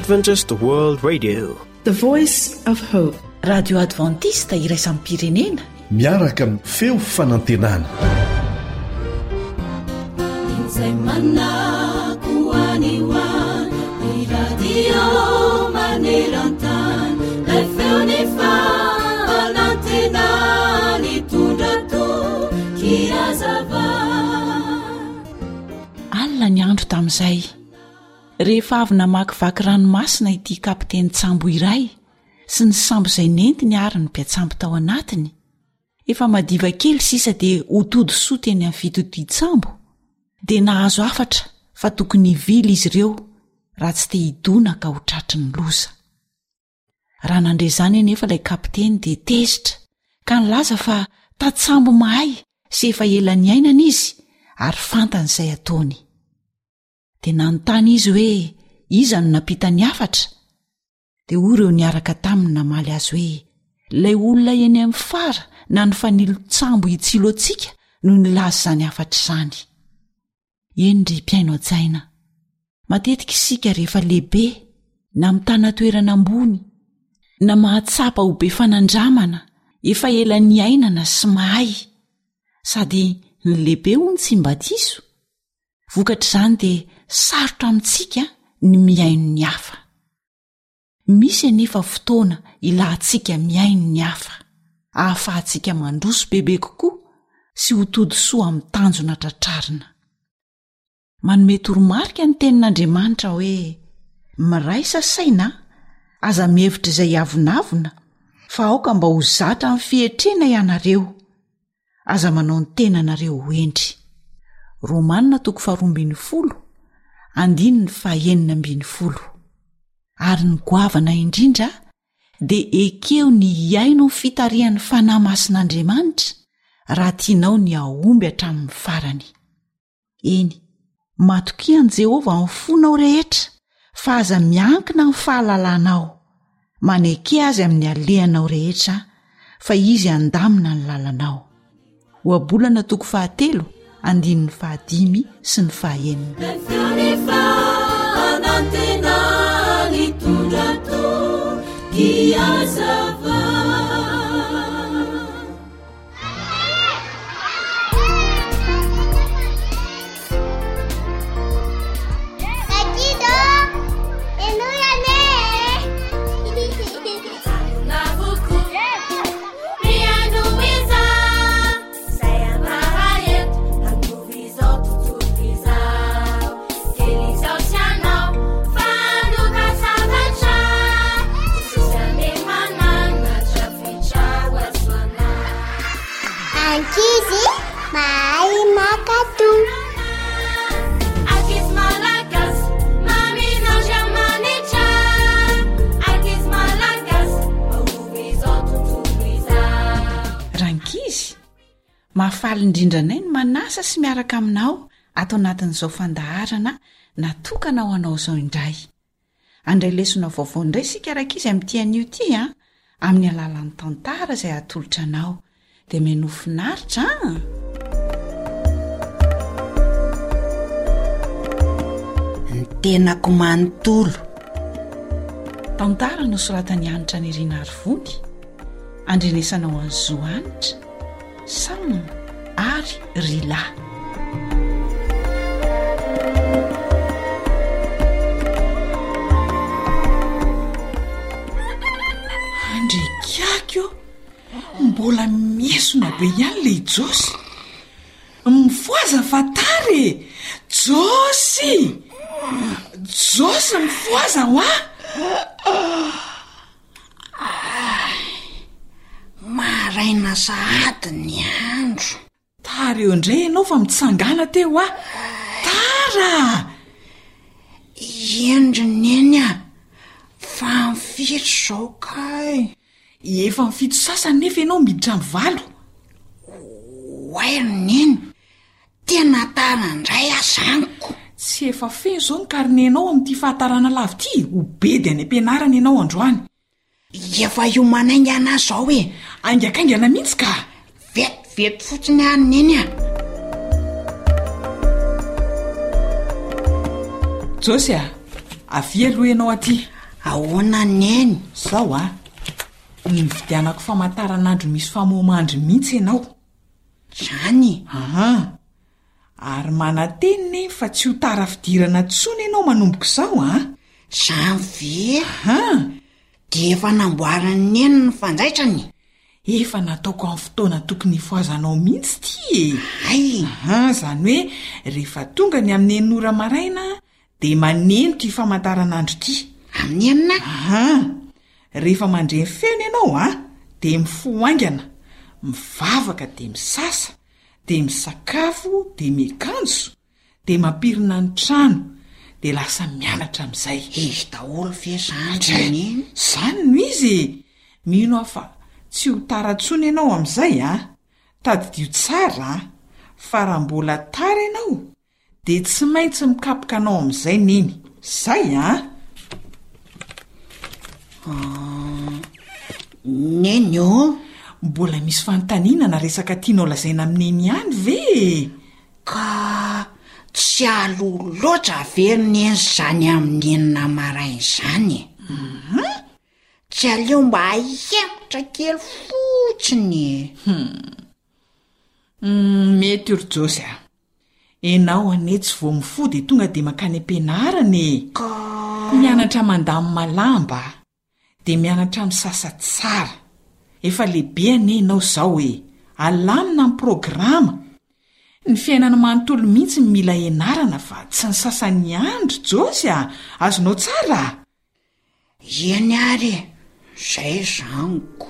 Adventist World Radio, the voice of hope. Radio Adventista iraisam pirenena miaraka amin'ny feo fanantenana. Alina ny andro tamin'izay rehefa avy namakivaky ranomasina ity kapiteny tsambo iray sy ny sambo izay nentiny ary ny mpiatsambo tao anatiny, efa madiva kely sisa dia hotody soa teny amin'ny fitotoan-tsambo dia nahazo afatra fa tokony hivily izy ireo raha tsy te hidona ka ho tratry ny loza. Raha nandre izany anefa ilay kapiteny dia tezitra ka nilaza fa tatsambo mahay sy efa ela ny ainana izy ary fantany izay ataony. Dia nanontany izy hoe iza no nampita ny afatra? Dia hoy ireo niaraka taminy namaly azy hoe ilay olona eny amin'ny fara na ny fanilo-tsambo hitsilo antsika no nilaza izany afatra izany. Eny ry mpiaino an-tsaina, matetika isika rehefa lehibe na mitana toerana ambony na mahatsapa ho be fanandramana efa ela ny ainana sy mahay sady ny lehibe hono tsy mba diso, vokatra izany dia sarotra amintsika ny miaino ny hafa. Misy anefa fotoana ilahantsika miaino ny hafa, ahafahantsika mandroso bebe kokoa sy ho tody soa amin'ny tanjona tratrarina. Manome toromarika ny tenin'Andriamanitra hoe miraisa saina aza mihevitra izay avonavona fa aoka mba ho zatra amin'ny fietrena ianareo, aza manao ny tenanareo ho endry. Romanina 12:9-10. Ary ny goavana indrindra dia ekeo ny hiaino ny fitarihan'ny fanahy masin'Andriamanitra raha tianao ny ahomby hatramin'ny farany. Eny, matokian Jehova amin'ny fonao rehetra fa aza miankina amin'ny fahalalanao, maneke azy amin'ny alehanao rehetra fa izy andamina ny lalanao. Oabolana 3:5 sy ny 9. Mahafaly indrindranay ny manasa sy miaraka aminao ato anatin'izao fandaharana natokana ho anao izao indray. Andray lesona vaovao indray sika rakizy amin'ity anio ity amin'ny alalan'ny tantara izay atolotra anao dia menofinaritra ny tenako manontolo. Tantara no soratany anitra ny Irina Arivony, andrenesanao an'ny Zoanitra, Sam ary Rila. Andrekakyo, mbola miesona be ihany lay Josy. Mifoaza fatary Josy! Josy mifoaza hoa! Maraina sahady ny andro. Tara eo indray ianao fa mitsangana teo Tara! Endriny eny fa mifito zao kay. Efa mifito sasany nefa ianao miditra amin'ny valo. Wairiny eny, tena tara indray azaniko. Tsy efa feno zao ny karinenao amin'ity fahatarana lavy ity, ho bedy any am-pianarana ianao androany. Efa io manaingana zao Aingakaingana mihitsy ka. Vetivety fotsiny any eny Josy, avia aloha ianao aty. ahoana neny zao nividianako famantaranandro misy famomandry mihitsy ianao zany ary manateny fa tsy ho tara fidirana tsony ianao manomboka izao zany ve de efa namboarany neny ny fanjaitrany efa nataoko amin'ny fotoana tokony foazanao mihitsy ty ay zany hoe rehefa tonga ny amin'ny enora maraina de maneno ty famantaranandro ty amin'ny enina rehefa mandreny feno ianao de mifoaingana mivavaka de misasa de misakafo de mikanjo de mampirina ny trano de lasa mianatra amin'izay izy daholo ve zany zany no izy mino afa tsy ho taratsony ianao amin'izay tadidio tsara fa raha mbola tara ianao de tsy maintsy mikapoka anao amin'izay neny zay neny mbola misy fanontaniana resaka tianao lazaina amin'eny ihany ve ka tsy alo loatra very neny zany amin'ny enina maraina zany tsy aleo mba ahempotra kely fotsiny mety urjosy enao ane tsy vo mifody tonga de makany ampianarany mianatra mandamy malamba de mianatra misasa tsara efa lehibe ane enao zao hoe alamina amin'ny programa ny fiainana manontolo mihitsy mila ianarana fa tsy ny sasany andro josy azonao tsara eny ary zay zaniko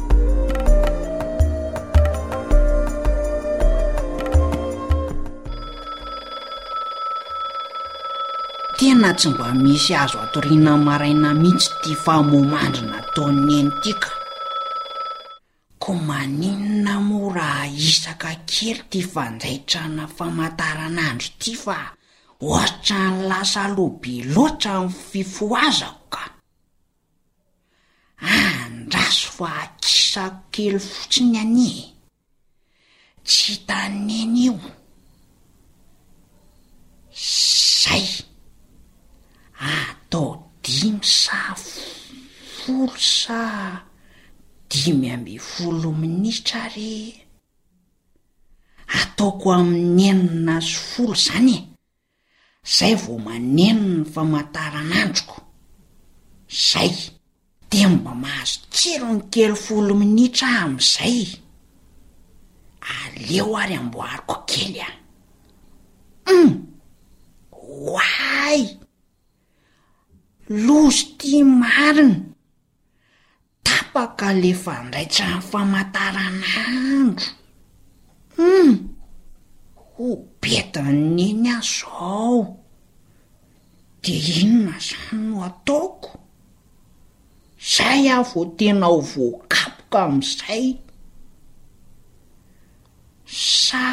tena tsy mba misy azo atoriana maraina mihitsy ty famomandry nataony eny tika ko maninona mora isaka kely ty fanjaitrana famantaranandro ty fa ohatra ny lasa lobe loatra ny fifoazako ka andraso fa akisako kely fotsiny any tsy taneny io zay atao 5 sa 10 sa 15 minitra ry ataoko amin'ny 9 zany zay vo maneno ny famantaranandroko zay de mba mahazo tsirony kely 10 minitra amin'izay aleo ary amboariko kely why lozy ty marina tapaka le fandraitra ny famantaranandro ho betaniny azao de inona zany no ataoko zay vo tena ho voakapoka amin'izay sa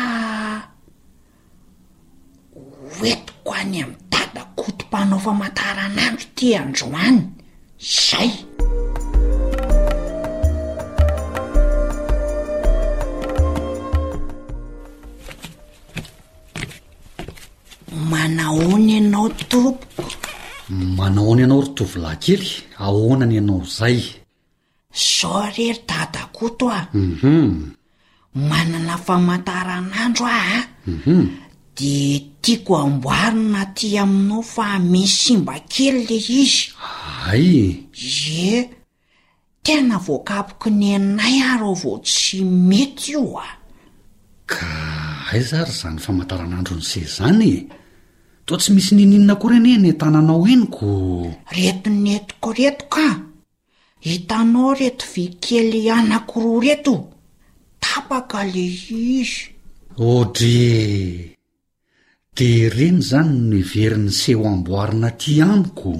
hoetiko any amin'ny dadakotom-panao famantaranandro ty androany zay manaony ianao tompoko manaony ianao ry tovolahy kely ahoanany ianao zay zao rery dadakoto manana famantaranandro de tiako amboarina ty aminao fa misy simba kely le izy ay tena voakapoky ny anay ary vo tsy mety io ka ay zary zany famantaranandro ny se zany toa tsy misy nininona koa reny ny tananao eniko retinetiko reto ka hitanao reto vy kely anankiroa reto tapaka le izy odre de reny zany no iverin'ny seho amboarina ty amiko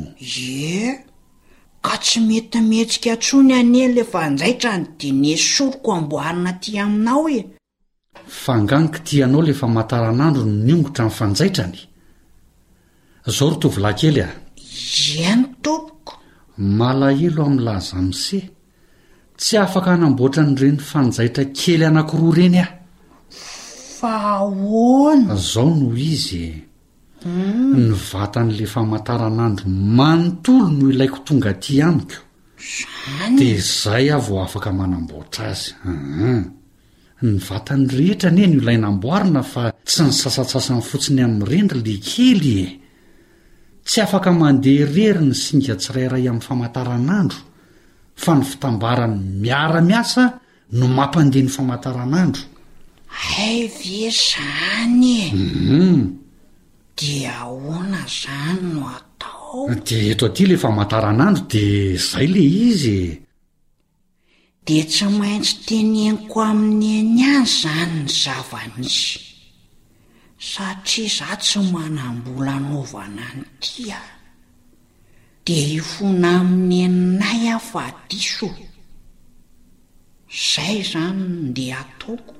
ka tsy mety metsika tsony ane le fanjaitrany de nesoroko amboarina ty aminao fanganiko tianao le famantaranandro no niongotra ny fanjaitrany zao ry tovolahy kely eny tompoko malahelo am'laza amse tsy afaka hanamboatra nyreny fanjaitra kely anankiroa reny fa ahoana zao no izy ny vatan'le famataranandro manontolo no ilaiko tonga aty amiko dia izay avo afaka manamboatra azy. Ny vatany rehetra ne no ilaina amboarina fa tsy ny sasatsasany fotsiny amin'ny rendry le kely e. Tsy afaka mandeha rery ny singa tsirairay amin'ny famataranandro fa ny fitambarany miara-miasa no mampandeha ny famataranandro. Hay ve zany e? Dia ahoana zany no atao? Dia eto aty le famataranandro dia izay le izy. Dia tsy maintsy teneniko amin'ny eny any zany ny zava-misy, satria za tsy manam-bola anaovana an'itya. Dia ifona amin'ny eninay afa diso. Zay zany ndeha ataoko.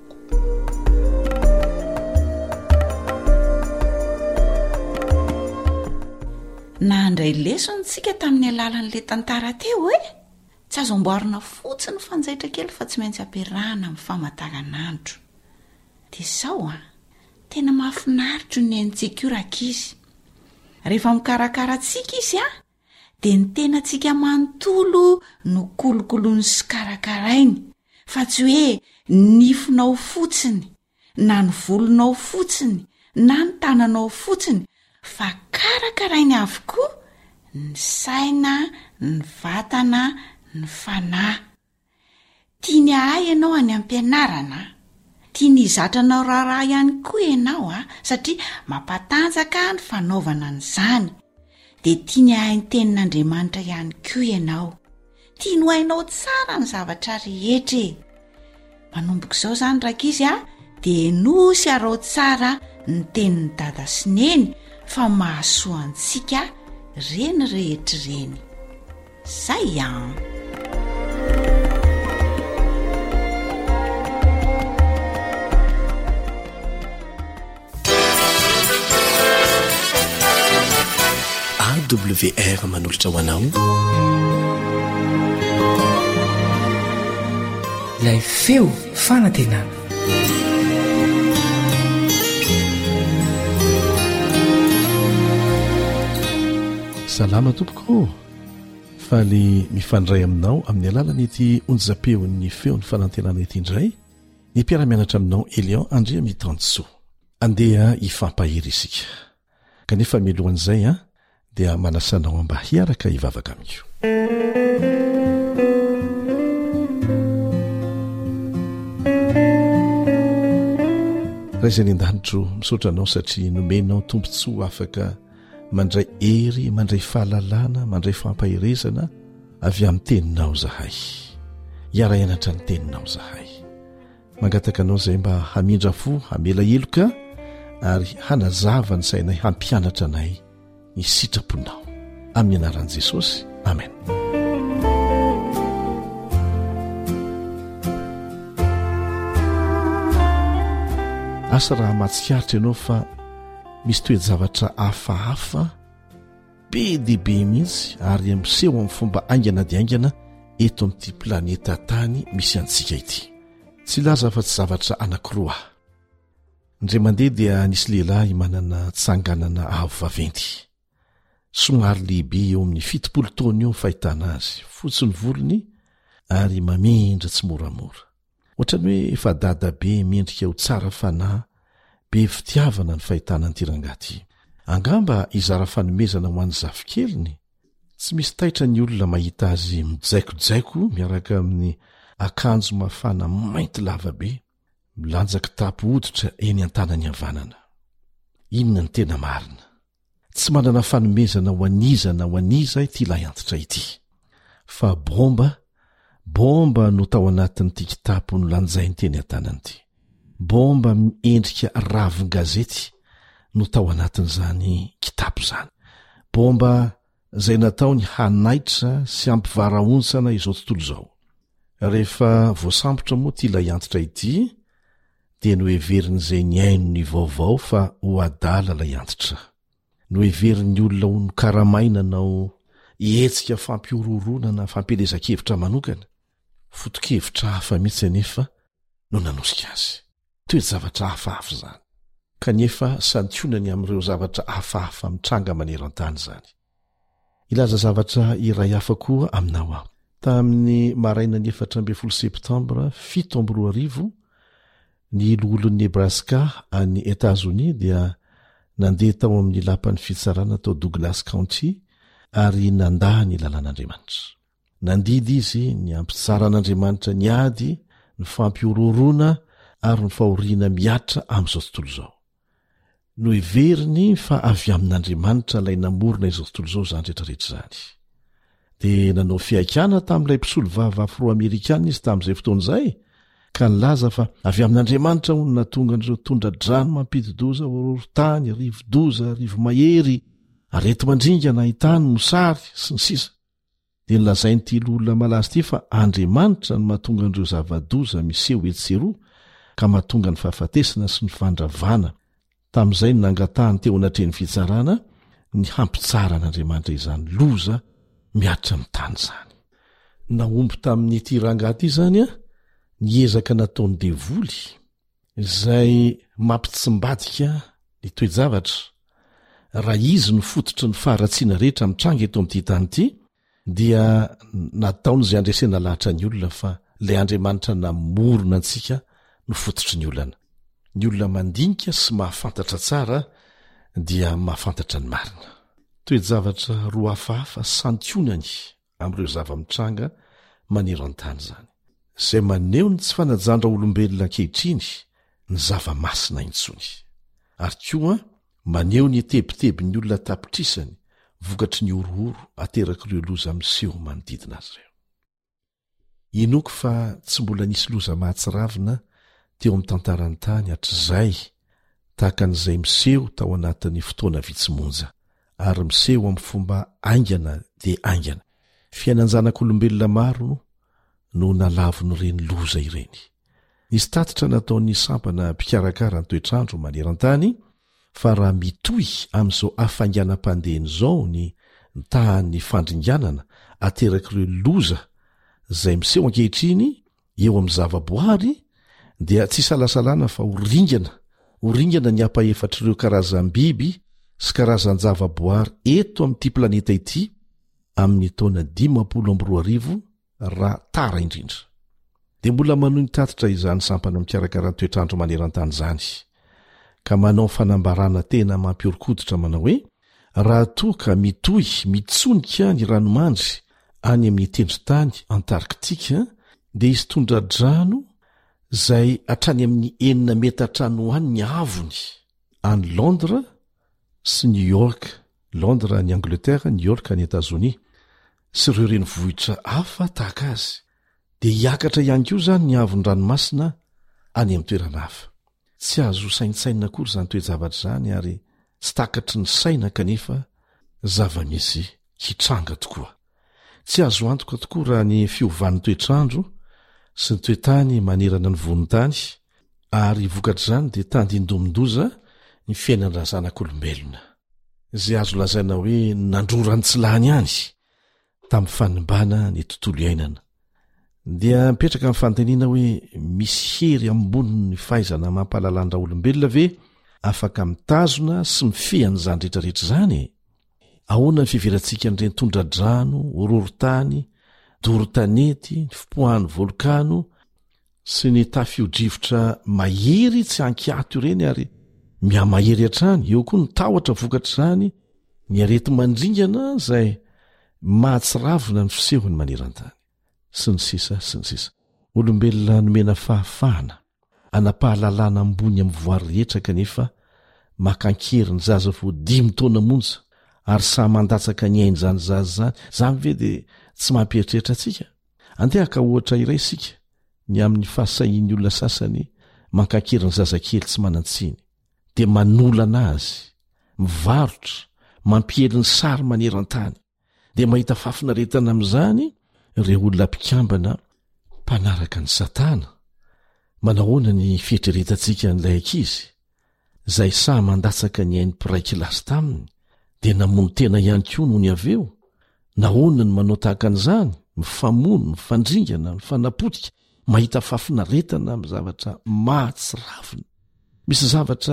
Na andray lesontsika tamin'ny alalan'le tantara teo e, tsy azo amboarina fotsiny fanjaitra kely fa tsy maintsy ampiarahana amin'ny famataranandro. Dia izao tena mahafinaritra ny aintsika io rakizy. Rehefa mikarakara antsika izy dia ny tenantsika manontolo no kolokoloiny sy karakarainy, fa tsy hoe nifonao fotsiny, na ny volonao fotsiny, na ny tananao fotsiny, fa karakarainy avokoa ny saina, ny vatana, ny fanahy. Tiany ahay ianao any am-pianarana, tiany izatranao raharaha ihany koa ianao satria mampatanjaka ny fanaovana an'izany. Dia tiany ahay ny tenin'Andriamanitra ihany koa ianao, tiany ho hainao tsara ny zavatra rehetra. Manomboka izao zany rakizy dia nosy arao tsara ny tenin'ny dada sy neny fa mahasoa antsika reny rehetra reny. Zay AWR manolotra ho anao ilay feo fanantenana. salama tompoko, fa le mifandray aminao amin'ny alalan'ity onjam-peon'ny feon'ny fanantenana ity indray ny mpiara-mianatra aminao Elion Andrea Mitantso. Andeha hifampahery isika, kanefa milohan'izay dia manasanao mba hiaraka hivavaka amiko. Ray izay ny an-danitro misaotra anao satria nomenao tombontsoa afaka mandray hery, mandray fahalalana, mandray fampaherezana avy amin'ny teninao zahay. Hiara hianatra ny teninao zahay. Mangataka anao izay mba hamindra fo, hamela heloka ary hanazava ny sainay, hampianatra anay ny sitraponao. Amin'ny anaran'i Jesosy. Amen. Asa raha mahatsikaritra ianao fa misy toe-javatra hafahafa be dehibe mihitsy ary miseho amin'ny fomba aingana dia aingana eto amin'ity planeta tany misy antsika ity. Tsy laza fa tsy zavatra anankiroa. Indray mandeha dia nisy lehilahy manana tsanganana avo vaventy. Somary lehibe eo amin'ny 70 taona eo ny fahitana azy, fotsy ny volony ary mamendra tsy moramora. Ohatrany hoe efa dada be mendrika ho tsara fanahy, be fitiavana ny fahitana ny tirangaty. Angamba izara fanomezana ho an'ny zafikeliny. Tsy misy taitra ny olona mahita azy mijaikojaiko miaraka amin'ny akanjo mafana mainty lavabe, milanjaka tapo hoditra eny an-tanany havanana. Inona ny tena marina? Tsy manana fanomezana ho aniza ity ilay antitra ity. Fa bomba no tao anatin'ity kitapo no lanjainy teny an-tanany ity. Bomba miendrika ravin-gazety no tao anatin'izany kitapo zany. Bomba izay nataony hanaitra sy ampivarahonsana izao tontolo izao. Rehefa voasambotra moa ty ilay antitra ity dia no heverin'izay ny aino ny vaovao fa ho adala ilay antitra. No heverin'ny olona ho nokaramaina nao hietsika fampiororonana, fampelezan-kevitra manokana. Foto-kevitra hafa mihitsy anefa no nanosika azy. Toe-javatra hafahafa zany. kanefa santionany amin'ireo zavatra hafahafa mitranga maneran-tany zany. Ilaza zavatra iray hafa koa aminao aho. Tamin'ny maraina ny 14 septambra 2007 ny loholon'ny Nebraska any Etats-Unis dia nandeha tao amin'ny lapan'ny fitsarana tao Douglas County ary nandaha ny lalàn'Andriamanitra. Nandidy izy ny ampitsaran'Andriamanitra ny ady, ny fampiororona ary ny fahoriana miatra amin'izao tontolo izao. No iveriny fa avy amin'Andriamanitra ilay namorona izao tontolo izao zany rehetrarehetra zany. Dia nanao fiaikana tamin'ilay mpisolo vava afro-amerikana izy tamin'izay fotoan'izay, ka nilaza fa avy amin'Andriamanitra hono natonga an'ireo tondra-drano mampidi-doza horohorontany, rivo-doza, rivo-mahery, areto mandringa nahitany mosary sy ny sisa. Dia nilazainy ity olona malaza ity fa Andriamanitra no mahatonga an'ireo zava-doza miseho etseroa ka mahatonga ny fahafatesana sy ny fandravana. Tamin'izay ny nangatahany teo anatreny fitsarana ny hampitsara an'Andriamanitra izany loza miatra amin'ny tany zany. Naomby tamin'ity rangaty izany niezaka nataony devoly izay mampitsimbadika ny toe-javatra. Raha izy no fototry ny faharatsiana rehetra mitranga eto amin'ity tany ity, dia nataony izay andresena lahatra ny olona fa ilay Andriamanitra namorona antsika no fototry ny olana. Ny olona mandinika sy mahafantatra tsara dia mahafantatra ny marina. Toe-javatra roa hafahafa santionany amin'ireo zava-mitranga maneran-tany zany. Izay maneho ny tsy fanajandra olombelona ankehitriny ny zava-masina intsony. Ary koa maneho ny tebitebin'ny olona tapitrisany vokatry ny orohoro aterak'ireo loza miseho manodidina azy ireo. Inoko fa tsy mbola nisy loza mahatsiravina teo amin'ny tantarany tany hatr'izay tahaka an'izay miseho tao anatin'ny fotoana vitsimonja ary miseho amin'ny fomba aingana dia aingana. Fiainanjanak'olombelona maro no nalavon'ireny loza ireny. Nisy tatitra nataon'ny sampana mpikarakara ny toetrandro maneran-tany fa raha mitohy amin'izao afanganam-pandehany izao ny tahan'ny fandringanana aterak'ireo loza izay miseho ankehitriny eo amin'ny zava-boary dia tsy salasalana fa horingana ny ampahefatr'ireo karazam-biby sy karazan-java-boary eto amin'ity planeta ity amin'ny taona 520,000 raha tara indrindra. Dia mbola manohy ny tatitra izany sampana mikarakara ny toetrandro maneran-tany zany ka manao fanambarana tena mampiorokoditra manao hoe raha toa ka mitohy mitsonika ny ranomandry any amin'ny tendron-tany Antarktika dia izy tondra-drano izay hatrany amin'ny 9 metatra ny hoany ny avony any Londres sy New York. Londres ny Angleterre, New York ny Etats-Unis sy ireo renivohitra hafa tahaka azy. Dia hiakatra ihany koa zany ny avony ranomasina any amin'ny toerana hafa. Tsy azo saintsaina akory zany toe-javatra zany ary tsy takatry ny saina kanefa zava-misy hitranga tokoa. Tsy azo antoka tokoa raha ny fiovan'ny toetrandro sy ny toetany manerana ny vonin-tany ary vokatra izany dia tandindomindoza ny fiainana zanak'olombelona. Izay azo lazaina hoe nandrorany tsy lahany ihany tamin'ny fanimbana ny tontolo iainana. Dia mipetraka amin'ny fanontaniana hoe misy hery amboniny fahaizana mampahalalana olombelona ve afaka mitazona sy mifehany izany rehetrarehetra izany? Ahoana ny fiverantsika n'ireny tondra-drano, horohorontany, doro-tanety, ny fipoahan'ny volkano sy ny tafio-drivotra mahery tsy ankiato ireny ary miamahery hatrany, eo koa ny tahotra vokatra izany, ny arety mandringana izay mahatsiravina ny fisehony maneran-tany sy ny sisa sy ny sisa. Olombelona nomena fahafahana anapahalalana ambony amin'ny voary rehetra kanefa makankery ny zaza vao 5 taona monja ary sa mandatsaka ny ainy zany zaza zany ve dia tsy mampieritreritra antsika? Andehaka ohatra iray isika ny amin'ny fahasahian'ny olona sasany mankankery ny zazakely tsy manantsiny dia manolana azy, mivarotra, mampiely ny sary maneran-tany dia mahita fafinaretana amin'izany ireo olona mpikambana mpanaraka ny Satana. Manahoana ny fieritreretantsika n'ilay ankizy izay sa mandatsaka ny ainy mpiray kilasy taminy dia namono tena ihany koa noho ny aveo? Nahoana ny manao tahaka an'izany, mifamono, mifandringana, mifanapotika, mahita fafinaretana amin'ny zavatra mahatsiravina? Misy zavatra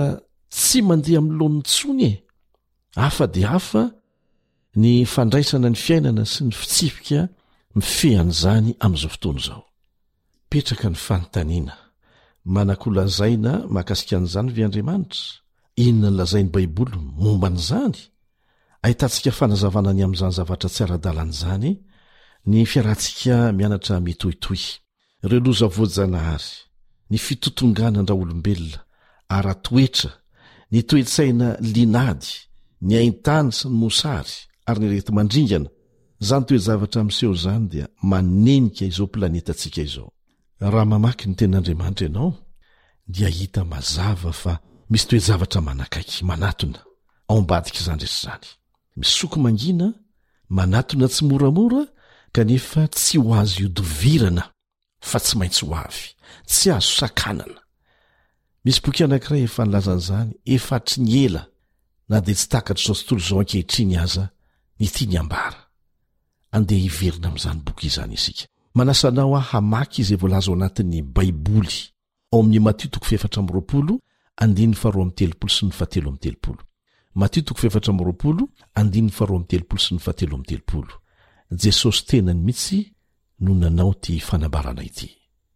tsy mandeha amin'ny lon'ny tsony e hafa dia hafa ny fandraisana ny fiainana sy ny fitsifika mifehan'izany amin'izao fotoana izao petraka ny fanontaniana manakolazaina mahakasika an'izany ve Andriamanitra inona ny lazain'ny baiboly momba n'izany ahitantsika fanazavana ny amin'izany zavatra tsy ara-dalan'izany ny fiarantsika mianatra mitohitohy ireo loza voajanahary ny fitotongana olombelona ara-toetra ny toetsaina linady ny aintany sy ny mosary ary ny reti mandringana zany toe-zavatra amin'seho zany dia manenika izao planetantsika izao raha mamaky ny ten'Andriamanitra ianao dia hita mazava fa misy toe-zavatra manakaiky manatona ao ambadika izany rehetra izany misoko mangina manatona tsy moramora kanefa tsy ho azy iodovirana fa tsy maintsy ho avy tsy azo sakanana misy boky anankiray efa nilazan'izany efatry ny ela na dia tsy takatra izao tontolo izao ankehitriny aza ny tia ny ambara andeha hiverina amin'izany boky izany isika manasanao aho hamaky izay voalaza ao anatin'ny baiboly ao amin'ny Matio 4:20 andiny 2:13 sy ny 7:13 Matio 4:20 andiny 2:13 sy ny 7:13 Jesosy tenany mihitsy no nanao ty fanambarana ity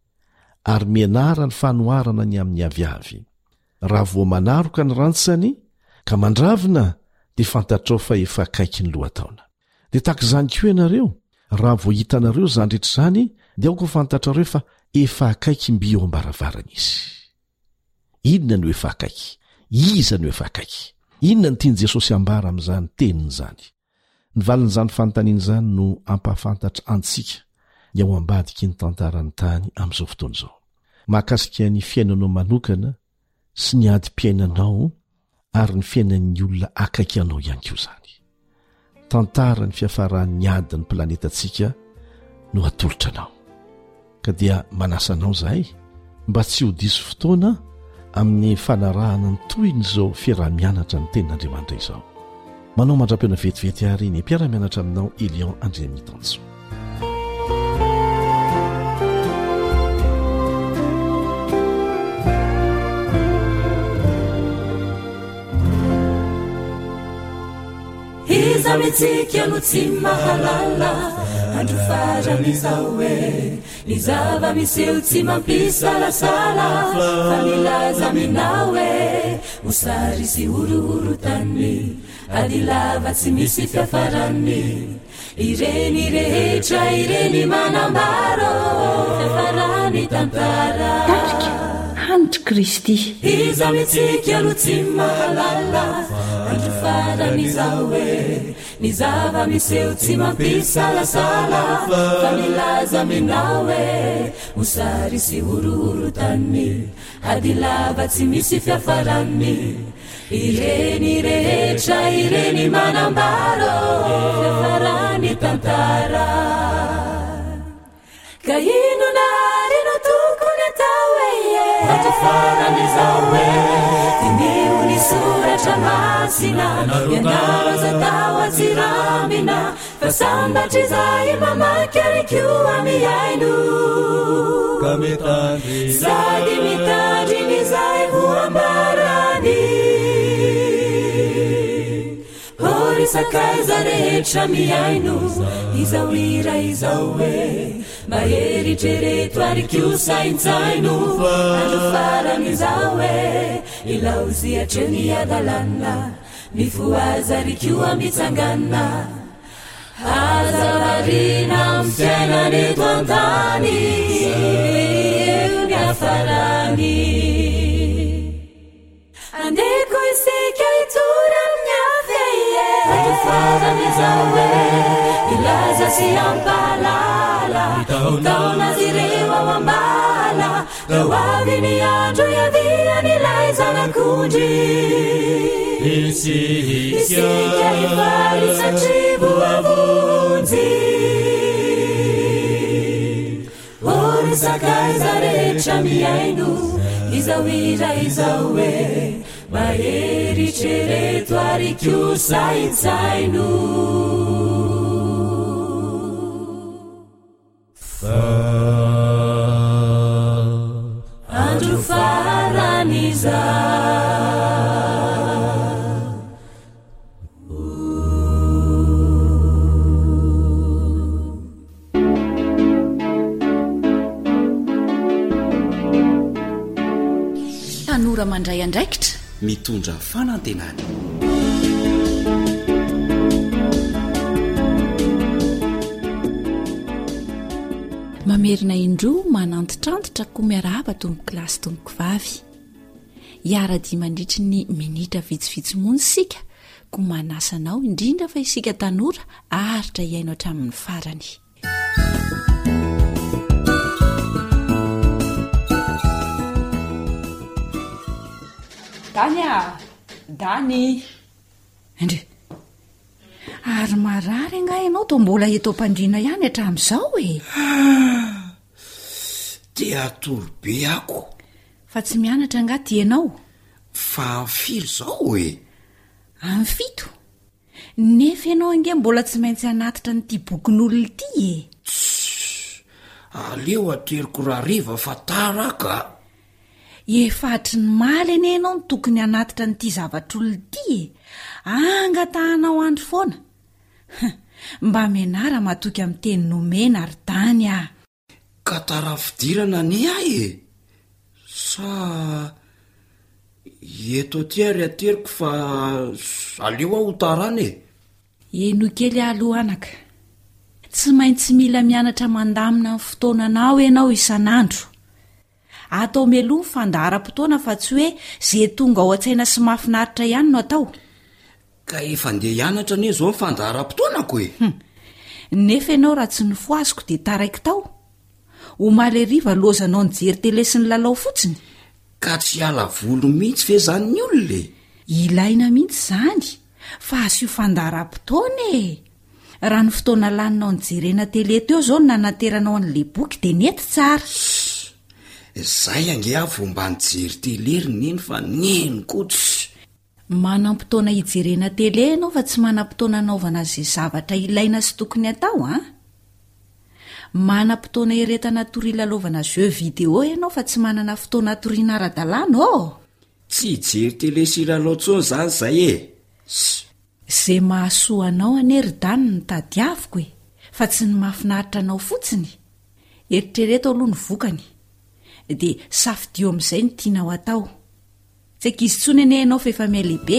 ary mianara ny fanoharana ny amin'ny aviavy raha vo manaroka ny rantsany ka mandravina dia fantatrao fa efa akaiky ny lohataona dia tahaka izany koa ianareo raha vo hitanareo zany rehetra izany dia aoko fantatrareo fa efa akaiky mby eo ambaravarana izy inona no efa akaiky iza no efa akaiky inona ny tiany Jesosy ambara amin'izany teniny izany ny valin'izany fanontaniana izany no ampahafantatra antsika ny ao ambadiky ny tantarany tany amin'izao fotoana izao mahakasika ny fiainanao manokana sy ny adi-piainanao ary ny fiainan'ny olona akaiky anao ihany koa izany tantara ny fiafaran'ny adi ny planetantsika no atolotra anao ka dia manasanao zahay mba tsy ho diso fotoana amin'ny fanarahana ny toyny izao fiarah-mianatra ny tenin'Andriamanitra izao manao mandra-piona vetivety ary ny mpiara-mianatra aminao Elion Andriamitanso iza mitsika no tsy mahalala andro faran'izao hoe ny zava-miseho tsy mampisalasala fa milaza minao hoe mosary sy orohorotany ady lava tsy misy fiafarany ireny rehetra ireny manambaro fiafarany tantara hanitry Kristy iza mitsika no tsy mahalala andro faran'izao hoe ny zava-miseho tsy mampisalasala fa milaza minao hoe mosary sy orohorotany ady lava tsy misy fiafarany ireny rehetra ireny manambaro fiafarany tantara ka ino nary no tokony atao eye andro faran'izao hoe tindeo ny soratra masina ianaro za tao atsiramina fa sambatry izay mamaky arikio amiaino ka mitandry sady mitandriny izay ho ambarany horisakaiza rehetra miaino izao ira izao hoe maheritrereto arikio saintsaino andro faran'izao hoe ilauziatreny adalana mifoaza arikio amitsangana hazavarina mfiainany eto antany eo ny afarany andeko isika itory amin'ny afeye andro faran'izao hoe ilaza sy ampalala itaonazy ireo ao ambala rao avy ny andro iaviany ilay zanak'ondry isika hifaly satria voavonjy orisakaiza rehetra miaino izao ira izao hoe maheritrereto arikio saintsaino fa andro faran'izao. 「 tanora mandray andraikitra mitondra fanantenana. mamerina indroa manantitrantitra ko miarahaba tomboko lasy tomboko vavy hiara-dia mandritry ny minitra vitsivitsy mony sika ko manasanao indrindra fa isika tanora aritra hiaino hatramin'ny farany. Dany andre ary marary nga ianao to mbola eto ampandriana ihany hatramin'izao dia atorobe ako fa tsy mianatra nga ty ianao fa am'filo zao amin'ny fito nefa ianao ange mbola tsy maintsy anatitra nyity bokin'olona ity aleo ateriko rahariva fa taraka efatry ny maly ene ianao ny tokony anatitra nyity zavatr'olona ity angatahanao andro foana mba menara matoky amin'ny teny nomena ary tany ka tarafidirana ny sa eto ty ary ateriko fa aleo aho tarany eno kely aloha anaka tsy maintsy mila mianatra mandamina ny fotoananao ianao isan'andro atao meloa ny fandahara-potoana fa tsy hoe zay tonga ao an-tsaina sy mahafinaritra ihany no atao ka efa ndeha hianatra ane zao ny fandahara-potoanako nefa ianao raha tsy nifoaziko dia taraiky tao omaly ariva lozanao nijery tele sy ny lalao fotsiny ka tsy ala volo mihitsy ve zany ny olona ilaina mihitsy zany fa asio fandahara-potoana raha ny fotoana laninao nijerena tele teo zao no nanateranao an'le boky dia nety tsara zay ange avo mba nijery telery neny fa neny kotsy manam-potoana hijerena tele ianao fa tsy manam-potoana anaovana zay zavatra ilaina sy tokony atao manam-potoana eretana torilalovana jeu vidéo ianao fa tsy manana fotoana toriana ara-dalàna tsy hijery tele sy lalaotsoa zany zay zay mahasoa anao anery-dany ny tadiaviko fa tsy ny mahafinaritra anao fotsiny eritrereto aloha ny vokany dia safidio amin'izay ny tianao atao tsy ankizy tsony ene ianao fa efa mialehibe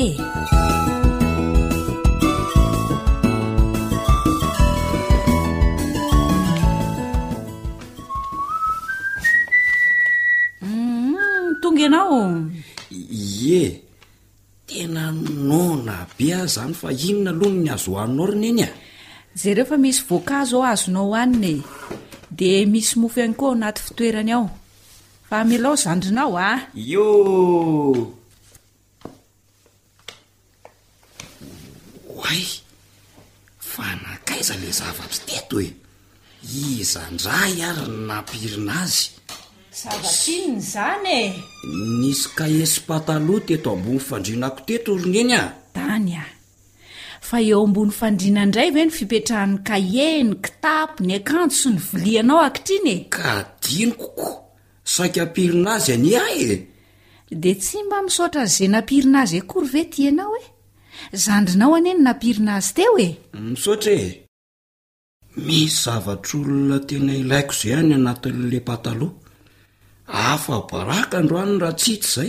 tonga ianao tena nona be zany fa inona aloha ny azo hoaninao roneny jereo fa misy voankazo ao azonao hoaniny dia misy mofo ihany koa anaty fitoerany ao fa milao zandrinao way fa nakaiza le zavatra teto izandray ary nampirina azy zavatriny zany nisy kaesy pataloha teto ambony fandrinako teto roneny tany fa eo ambony fandrina indray ve ny fipetrahan'ny kaye ny kitapo ny akanjo sy ny vilianao ankitriny ka dino koko saika ampirina azy any dia tsy mba misaotra zay nampirina azy akory ve ty ianao zandrinao ane ny nampirina azy teo misaotra misy zavatr'olona tena ilaiko zay any anatin'le pataloha afa baraka androany raha tsitsy zay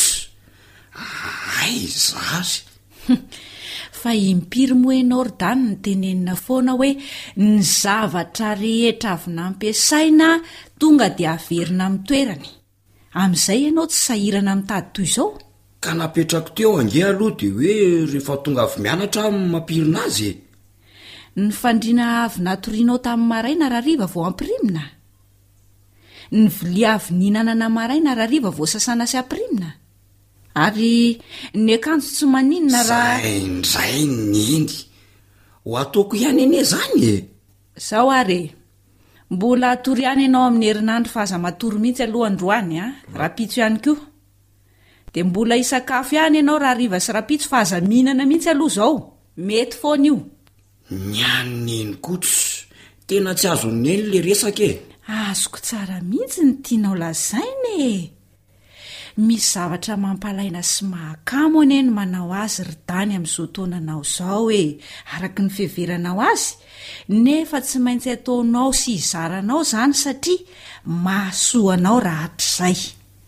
zazy fa impiry moenao ry-dany ny tenenina foana hoe ny zavatra rehetra avy nampiasaina tonga dia averina amin'ny toerany amin'izay ianao tsy sahirana mitady toy izao ka napetrako teo ange aloha dia hoe rehefa tonga avy mianatra mampirina azy ny fandriana avy natorianao tamin'ny maraina rahariva vao ampirimina ny vilia avy ninanana maraina rahariva vao sasana sy ampirimina ary ny akanjo tsy maninona rahaindray niny ho ataoko ihany ene zany zao ary mbola toriany ianao amin'ny herinandro fa aza matory mihitsy alohandroany rapitso ihany koa dia mbola isakafo ihany ianao rahariva sy rapitso fa aza mihinana mihitsy aloha zao mety foana io nyaniny kotsy tena tsy azo neny le resaka azoko tsara mihitsy ny tianao lazainy misy zavatra mampalaina sy mahakamo ane ny manao azy ry-dany amin'izao taonanao izao araky ny fiheveranao azy nefa tsy maintsy ataonao sy izaranao zany satria mahasoanao raha hatr'izay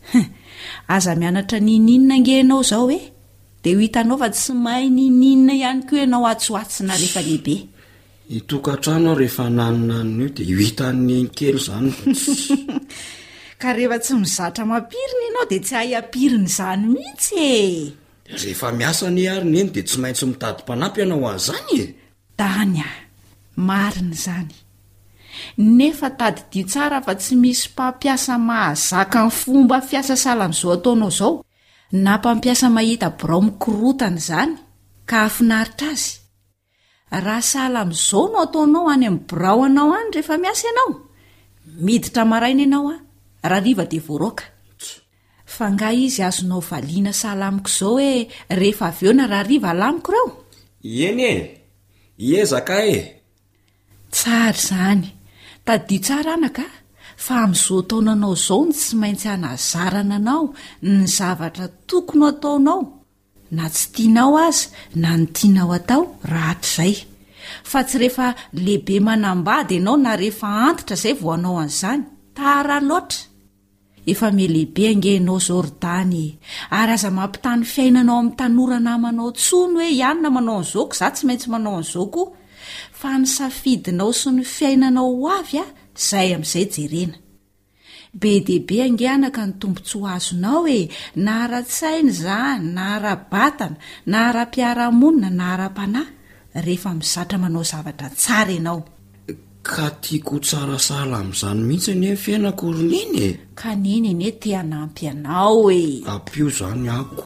aza mianatra nininna ngenao zao e de ho hitanao fa tsy mahay nininna ihany ko ianao atsoatsina rehefa lehibe. Itokantrano rehefa naninanina io de hitan'ny enkely zany. Ka rehefa tsy mizatra mampirina ianao de tsy hay apiriny zany mihitsy e. Rehefa miasa ny ariny eny de tsy maintsy mitady mpanampy ianao an'izany e. Tanya, marina zany. Nefa tadidio tsara fa tsy misy mpampiasa mahazaka ny fomba fiasa sala amin'izao ataonao zao, na mpampiasa mahita birao mikorotana zany ka afinaritra azy. Raha sala amin'izao no ataonao any amin'ny birao anao any rehefa miasa ianao, miditra maraina ianao raha riva de voaroaka. Fa nga izy azonao valiana salamiko zao hoe rehefa avy eo na raha riva alamiko reo? Eny e, iezaka e. Tsara zany. Tadio tsara anaka, fa amin'izao taonanao zao ny tsy maintsy hanazarana anao ny zavatra tokony ataonao, na tsy tianao aza na ny tianao atao rahatr'izay. Fa tsy rehefa lehibe manambady ianao na rehefa antitra izay vao anao an'izany, tara loatra. Efa melehibe angenao Jordany, ary aza mampitany fiainanao amin'ny tanora namanao tsony hoe ihany na manao an'izao za tsy maintsy manao an'izao koa. Fa ny safidinao sy ny fiainanao ho avy izay amin'izay jerena. Be dehibe angeanaka ny tombontsoa azonao e, na ara-tsaina zany, na ara-batana, na ara-piarahamonina, na ara-panahy, rehefa mizatra manao zavatra tsara ianao. Ka tiako tsara sala amin'izany mihitsy ny fiainako roniny e. Ka neny ene te hanampy anao e. Ampio zany ako.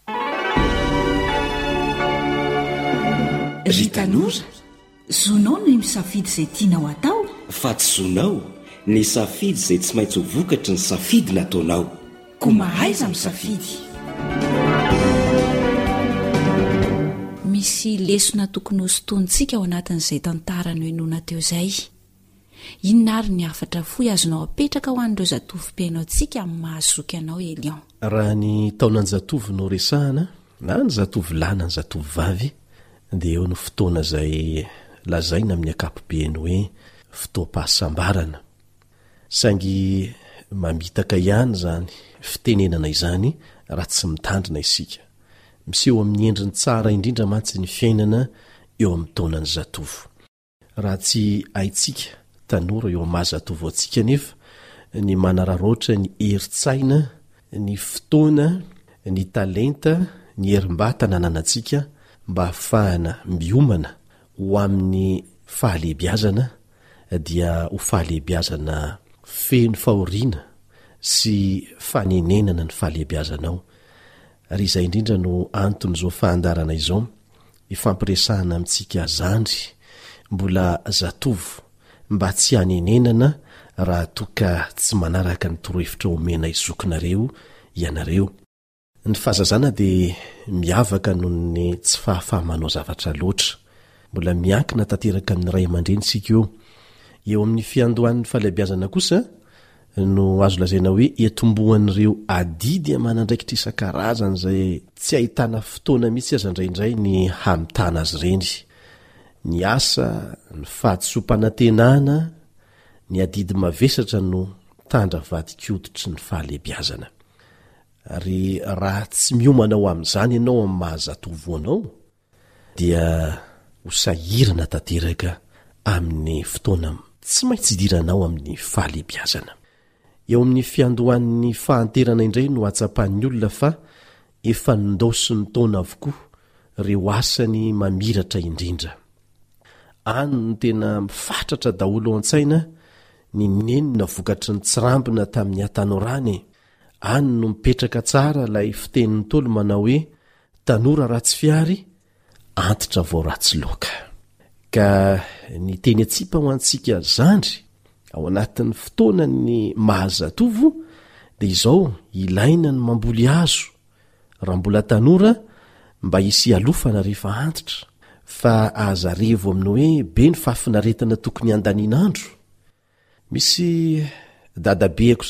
Ry tanora, zonao no misafidy izay tianao atao? Fa tsy zonao, ny safidy izay tsy maintsy ho vokatry ny safidy nataonao. Ko mahaiza misafidy. Misy lesona tokony hosotontsika ao anatin'izay tantara no enona teo izay. Inona ary ny afatra fohy azonao apetraka ho an'ireo zatovim-piainao antsika amin'ny mahazoky anao Elion? Raha ny taonany zatovy no resahana na ny zatovy lahy na ny zatovy vavy dia eo ny fotoana izay lazaina amin'ny ankapobeny hoe fotoam-pahasambarana. Saingy mamitaka ihany zany fitenenana izany raha tsy mitandrina isika. Miseho amin'ny endriny tsara indrindra mantsy ny fiainana eo amin'ny taonany zatovy. Raha tsy haitsika tanora eo amin'ny mahazatovy antsika nefa ny manararoatra ny heritsaina, ny fotoana, ny talenta, ny herim-batana nanantsika mba hahafahana miomana ho amin'ny fahalehibiazana dia ho fahalehibiazana feno fahoriana sy fanenenana ny fahalehibiazanao. Ary izay indrindra no antony izao fahandarana izao, ifampiresahana amintsika zandry mbola zatovo mba tsy hanenenana raha toka tsy manaraka ny torohevitra omena izokinareo ianareo. Ny fahazazana dia miavaka noho ny tsy fahafahamanao zavatra loatra. Mbola miankina tanteraka amin'ny ray aman-dreny sika eo amin'ny fiandohan'ny fahalehibiazana kosa no azo lazaina hoe etombohan'ireo adidy manandraikitra isan-karazany izay tsy ahitana fotoana mihitsy aza indraindray ny hamitana azy ireny. Ny asa, ny fahatsompanantenana, ny adidy mavesatra no tandra vadikoditry ny fahalehibiazana. Ary raha tsy miomanao amin'izany ianao amin'ny mahazatovoanao dia hosahirana tanteraka amin'ny fotoana tsy maintsy idiranao amin'ny fahalehibiazana. Eo amin'ny fiandohan'ny fahanterana indray no atsapan'ny olona fa efa nindosy ny taona avokoa reo asany mamiratra indrindra. Any no tena mifatratra daholo ao an-tsaina ny nenina vokatry ny tsirambina tamin'ny atanorany. Any no mipetraka tsara ilay fitenin'ny tolo manao hoe tanora ratsy fiary, antitra vao ratsy loaka. Ka ny teny atsipa ho antsika zandry ao anatin'ny fotoana ny mahazatovo dia izao ilaina ny mamboly azo raha mbola tanora mba hisy alofana rehefa antitra, fa ahazarevo amin'ny hoe be ny fahafinaretana tokony andaninandro. Misy dadabeko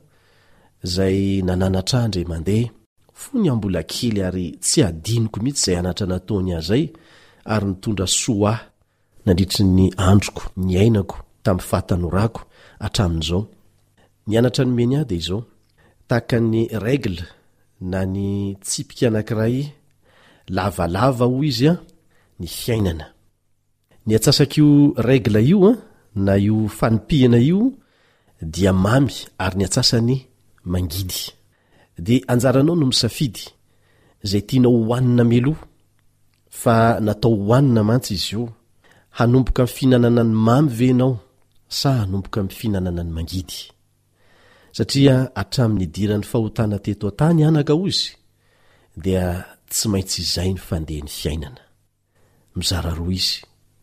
zay nananatra andre mandeha fony ambola kely ary tsy adiniko mihitsy izay anatra nataony azay ary nitondra soa nandritry ny androko ny ainako tamin'ny fahatanorako hatramin'izao. Nianatra nomeny ahy dia izao tahaka ny règle na ny tsipika anankiray lavalava ho izy a ny fiainana. Ny atsasak'io règle io a na io fanipiana io dia mamy ary ny atsasany mangidy. De anjaranao no misafidy zay tianao hohanina meloa fa natao hohanina mantsy izy io. Hanomboka amin'ny fihinanana ny mamy ve ianao sa hanomboka amin'ny fihinanana ny mangidy? Satria hatramin'ny idiran'ny fahotana teto an-tany anaka ozy dia tsy maintsy izay ny fandehan'ny fiainana. Mizara roa izy,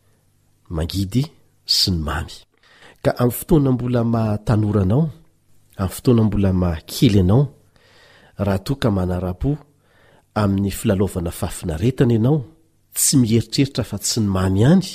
mangidy sy ny mamy. Ka amin'ny fotoana mbola mahatanorana, amin'ny fotoana mbola mahakely ianao, raha toa ka manara-po amin'ny filalaovana fafinaretana ianao, tsy mieritreritra fa tsy ny mamy ihany,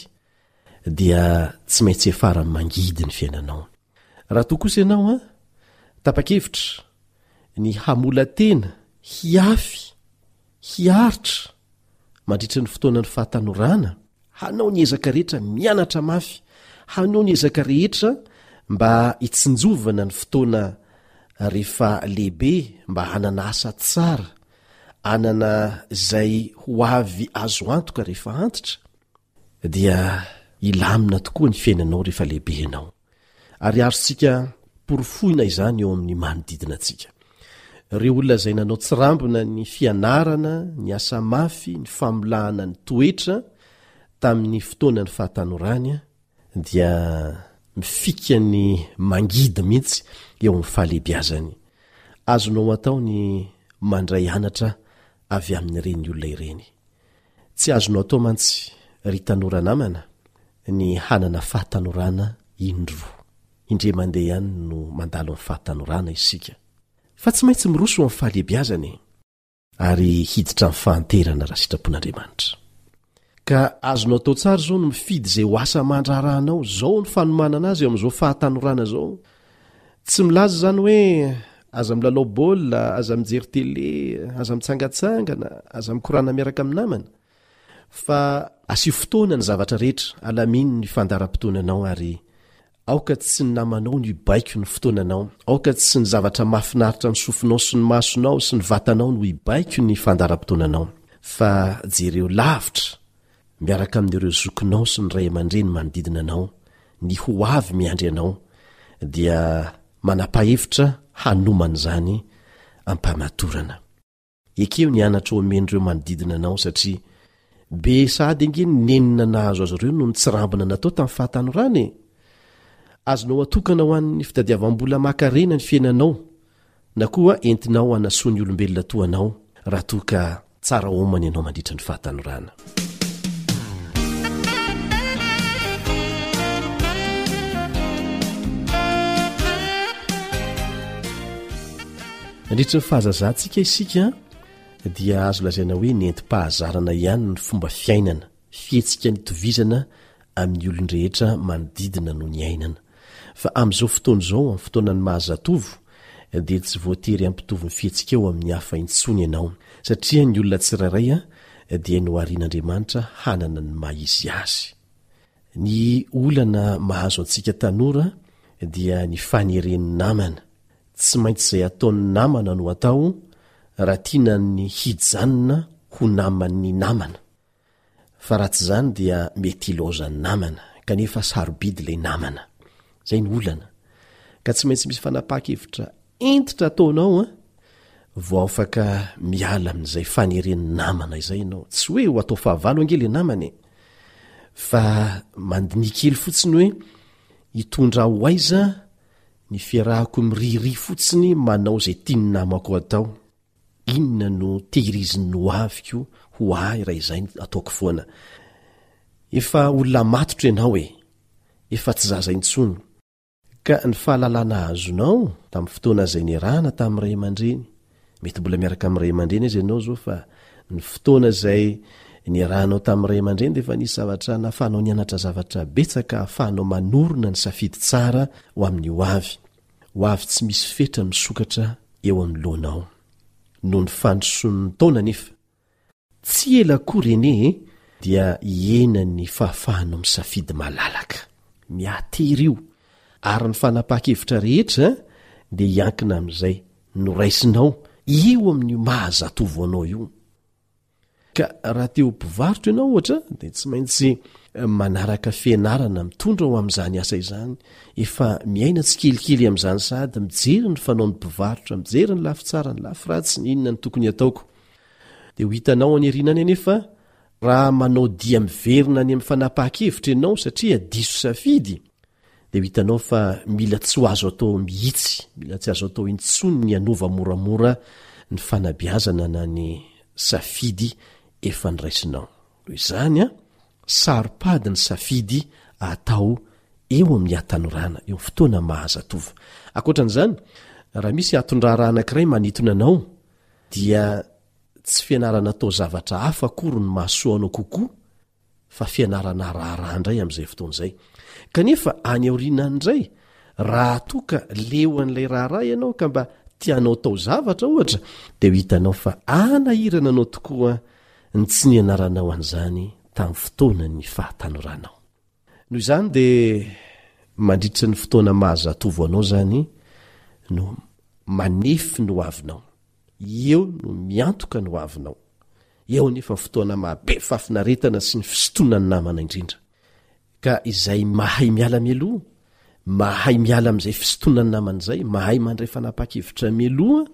dia tsy maintsy efara mangidy ny fiainanao. Raha toa kosa ianao tapa-kevitra ny hamola-tena, hiafy, hiaritra mandritra ny fotoana ny fahatanorana, hanao ny ezaka rehetra mianatra mafy, hanao ny ezaka rehetra mba hitsinjovana ny fotoana rehefa lehibe, mba hanana asa tsara, hanana zay ho avy azo antoka rehefa antitra, dia ilamina tokoa ny fiainanao rehefa lehibe ianao. Ary arotsika porofoina izany eo amin'ny manodidina antsika. Ireo olona izay nanao tsirambina ny fianarana, ny asa mafy, ny famolahana ny toetra tamin'ny fotoana ny fahatanorany dia mifika ny mangidy mihitsy eo amin'ny fahalehibiazany. Azonao atao ny mandray anatra avy amin'ireny olona ireny. Tsy azonao atao mantsy ry tanora namana ny hanana fahatanorana indroa. Indre mandeha ihany no mandalo amin'ny fahatanorana isika. Fa tsy maintsy miroso amin'ny fahalehibiazany ary hiditra amin'ny fahanterana raha sitrapon'Andriamanitra. Ka azonao atao tsara zao no mifidy zay ho asa mandrarahanao, zao ny fanomanana azy eo amin'izao fahatanorana zao. Tsy milaza zany hoe aza milalao baolina, aza mijery tele, aza mitsangatsangana, aza mikorana miaraka amin'ny namana. Fa asio fotoana ny zavatra rehetra, alaminy ny fandaram-potoananao ary aoka tsy ny namanao ny ibaiko ny fotoananao, aoka tsy ny zavatra mahafinaritra ny sofinao sy ny masonao sy ny vatanao no ibaiko ny fandaram-potoananao, fa jereo lavitra miaraka amin'ireo zokinao sy ny ray aman-dreny manodidina anao, ny ho avy miandry anao, dia manapa-hevitra hanomana izany ampamatorana. Ekeo ny anatra omen'ireo manodidina anao satria be sady engeny nenina nahazo azy ireo no ny tsirambina natao tamin'ny fahatanorana. Azonao atokana ho an'ny fitadiavam-bola makarena ny fiainanao, na koa entinao hanasoa ny olombelona toanao raha toa ka tsara omana ianao mandritra ny fahatanorana. Mandritra ny fahazazantsika isika dia azo lazaina hoe nentim-pahazarana ihany ny fomba fiainana, fihetsika ny tovizana amin'ny olon-drehetra manodidina no ny ainana. Fa amin'izao fotoana izao, amin'ny fotoanany mahazatovo, dia tsy voatery ampitovo ny fihetsika eo amin'ny hafa intsony ianao, satria ny olona tsirairay dia noharian'Andriamanitra hanana ny mahizy azy. Ny olana mahazo antsika tanora dia ny faneren'ny namana. Tsy maintsy izay ataon'ny namana no atao raha tiana ny hijanona ho naman'ny namana. Fa raha tsy izany dia mety ilaozan'ny namana, kanefa sarobidy ilay namana. Zay ny olana. Ka tsy maintsy misy fanapaha-kevitra entitra ataonao vao afaka miala amin'izay faneren'ny namana izay ianao. Tsy hoe ho atao fahavalo angely namana, fa mandinikely fotsiny hoe hitondra ho aiza ny fiarahako miriry fotsiny manao zay tiany namako atao. Inona no tehiriziny ho aviko ho ahy raha izay ataoko foana. Efa olona matotra ianao efa tsy zaza intsony. Ka ny fahalalana azonao tamin'ny fotoana izay niarahana tamin'ny ray aman-dreny, mety mbola miaraka amin'ny ray aman-dreny izy ianao zao, fa ny fotoana izay niarahanao tamin'ny ray aman-dreny dia efa nisy zavatra nahafahanao nianatra zavatra betsaka ahafahanao manorona ny safidy tsara ho amin'ny ho avy tsy misy fetra misokatra eo amin'ny loanao. Noho ny fandrosoan'ny taona nefa tsy ela kory ene dia hiena ny fahafahanao misafidy malalaka, miatery io, ary ny fanapaha-kevitra rehetra dia hiankina amin'izay no raisinao io amin'io mahazatovo anao io. Ka raha teo mpivarotra ianao ohatra dia tsy maintsy manaraka fianarana mitondra ao amin'izany asa izany, efa miaina tsy kelikely amin'izany sady mijery ny fanao ny mpivarotra, mijery ny lafi tsara ny lafi ratsy ny inona ny tokony ataoko. Dia ho hitanao any arinany anefa raha manao dia miverina any amin'ny fanapaha-kevitra ianao satria diso safidy, dia ho hitanao fa mila tsy ho azo atao mihitsy, mila tsy azo atao intsony ny anova moramora ny fanabiazana na ny safidy efa nyraisinao. Noho izany saripady ny safidy atao eo amin'ny atanorana, eo fotoana mahazatova. Ankoatran'izany, raha misy atondrara anankiray manitona anao dia tsy fianarana atao zavatra hafa akory ny mahasoa anao kokoa, fa fianarana raharaha indray amin'izay fotoan'izay. Kanefa any aorinan'indray, raha toka leo an'ilay raharaha ianao ka mba tianao tao zavatra ohatra, dia ho hitanao fa anahirana anao tokoa ny tsy nianaranao an'izany tamin'ny fotoana ny fahatanoranao. Noho izany dia mandritra ny fotoana mahazatovo anao zany no manefy no avinao, eo no miantoka no avinao, eo nefa fotoana mahabe fafinaretana sy ny fisotonany namana indrindra. Ka izay mahay miala mialoha, mahay miala amin'izay fisotonany naman'izay, mahay mandray fanapa-kevitra mialoha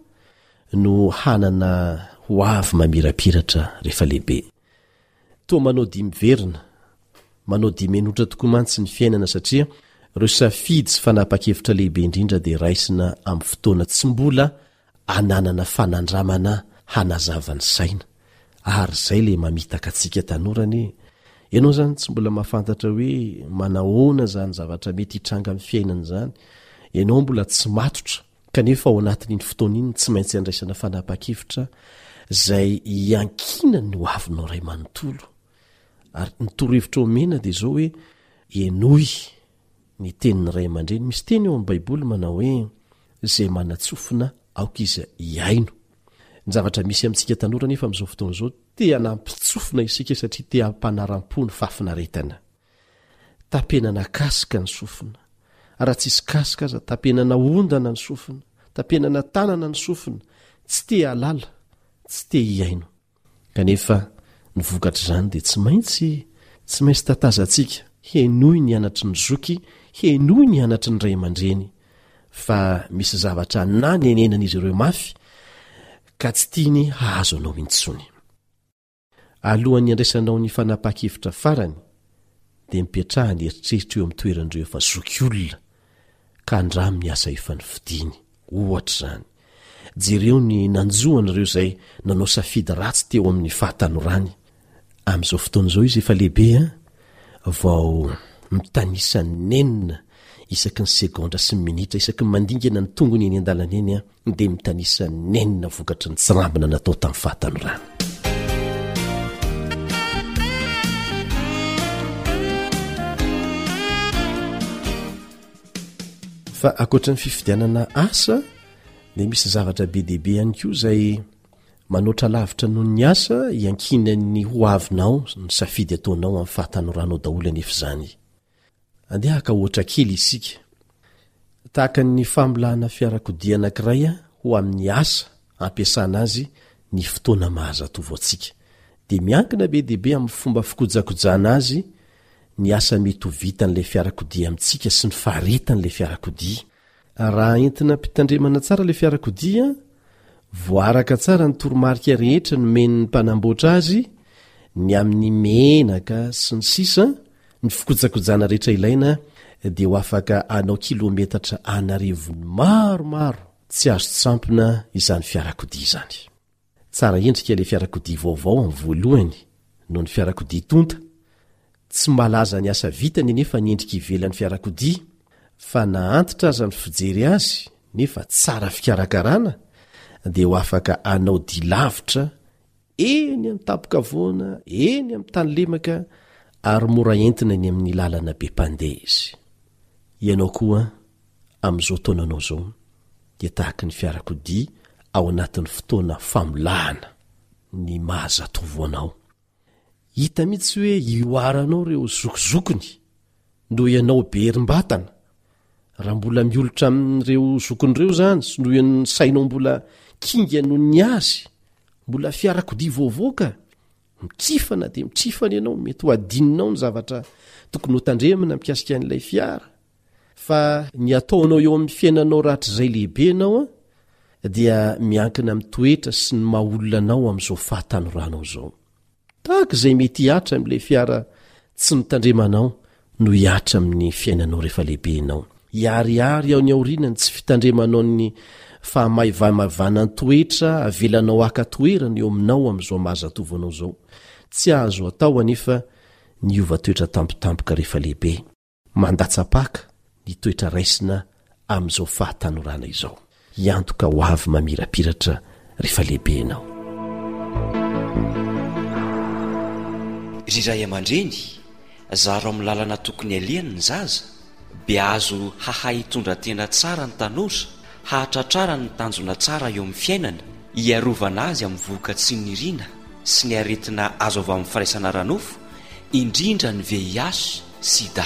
no hanana ho avy mamirapiratra rehefa lehibe. Toa manao dia miverina, manao dia menotra tokoa mantsy ny fiainana satria ireo safidy sy fanapa-kevitra lehibe indrindra dia raisina amin'ny fotoana tsy mbola ananana fanandramana hanazavany saina. Ary izay le mamitaka antsika tanorany, ianao zany tsy mbola mahafantatra hoe manahoana zany zavatra mety hitranga amin'ny fiainana zany, ianao mbola tsy matotra, kanefa ao anatin'iny fotoana iny tsy maintsy andraisana fanapa-kevitra zay iankinany ho avinao ray manontolo. Ary ny torohevitra omena dia zao hoe enoy ny tenin'ny ray aman-dreny. Misy teny eo amin'ny baiboly manao hoe zay manatsofina aoka izy iaino. Ny zavatra misy amintsika tanora nefa amin'izao fotoana izao tea nampitsofina isika satria tea hampanaram-po ny fafinaretana. Tapenana kasika ny sofina, raha tsisy kasika aza tapenana ondana ny sofina, tapenana tanana ny sofina, tsy tea halala, tsy tea iaino. Kanefa ny vokatra izany dia tsy maintsy tatazantsika, henoy ny anatry ny zoky, henoy ny anatry ny ray aman-dreny, fa misy zavatra nanenenan'izy ireo mafy ka tsy tiany hahazo anao intsony. Alohan'ny andraisanao ny fanapa-kevitra farany dia mipetrahany eritreritra eo amin'ny toerandreo efa zoky olona ka andraminy asa efa nyfidiny. Ohatra izany, jereo ny nanjohan'ireo izay nanao safidy ratsy teo amin'ny fahatanorany. Amin'izao fotoana izao izy efa lehibe vao mitanisa nenina isaky ny segondra sy ny minitra, isaky ny mandingana ny tongony eny an-dalana eny dia mitanisa nenina vokatry ny tsirambina natao tamin'ny fahatanorana. Fa ankoatra ny fifidianana asa dia misy zavatra be dehibe ihany koa izay manoatra lavitra noho ny asa iankinany ho avinao ny safidy ataonao amin'ny fahatanoranao daholo anefa izany. Andehaka ohatra kely isika, tahaka ny famolana fiarakodia anankiray ho amin'ny asa ampiasana azy ny fotoana mahazatovo antsika, dia miankina be dehibe amin'ny fomba fikojakojana azy ny asa mety ho vitan'ilay fiarakodia amintsika sy ny faharetan'ilay fiarakodia. Raha entina mpitandremana tsara ilay fiarakodia, voaraka tsara ny toromarika rehetra no men'ny mpanamboatra azy, ny amin'ny menaka sy ny sisa, ny fikojakojana rehetra ilaina dia ho afaka anao kilometatra anarivony maromaro tsy azo tsampina izany fiarakodia izany. Tsara endrika ilay fiarakodia vaovao amin'ny voalohany noho ny fiarakodia tonta, tsy malaza ny asa vitany nefa ny endrika ivelan'ny fiarakodia, fa naantitra aza ny fijery azy nefa tsara fikarakarana dia ho afaka anao dilavitra eny amin'ny tampokavoana, eny amin'ny tany lemaka, ary mora entina ny amin'ny lalana be mpandeha izy. Ianao koa amin'izao taonanao izao dia tahaka ny fiarakodia ao anatin'ny fotoana famolahana ny mahazatovo anao. Hita mihitsy hoe ioaranao ireo zokizokony no ianao be herim-batana, raha mbola miolotra amin'ireo zokon'ireo zany sy noho ny sainao mbola kinga noho ny azy mbola fiarakodia voavoaka mitsifana dia mitsifana ianao mety ho adininao ny zavatra tokony ho tandremina mikasika n'ilay fiara fa ny ataonao eo amin'ny fiainanao rahatr'izay lehibe ianao a dia miankina amin'ny toetra sy ny mahaolona anao amin'izao fahatanoranao izao tahaka izay mety hiatra amin'ilay fiara tsy mitandremanao no hiatra amin'ny fiainanao rehefa lehibe ianao iariary ao ny aorinany tsy fitandremanao ny fahamaivamavanany toetra avelanao aka-toerana eo aminao amin'izao mahazatovanao izao tsy azo atao anefa ny ova toetra tampotampoka rehefa lehibe mandatsapaka ny toetra raisina amin'izao fahatanorana izao iantoka ho avy mamirapiratra rehefa lehibe ianao ry ray aman-dreny zaro amin'ny lalana tokony aliany ny zaza be azo hahay hitondra-tena tsara ny tanora hahatratrara ny tanjona tsara eo amin'ny fiainana hiarovana azy amin'ny voka tsy niriana sy ny aretina azo avy amin'ny firaisana ranofo indrindra ny VIH sida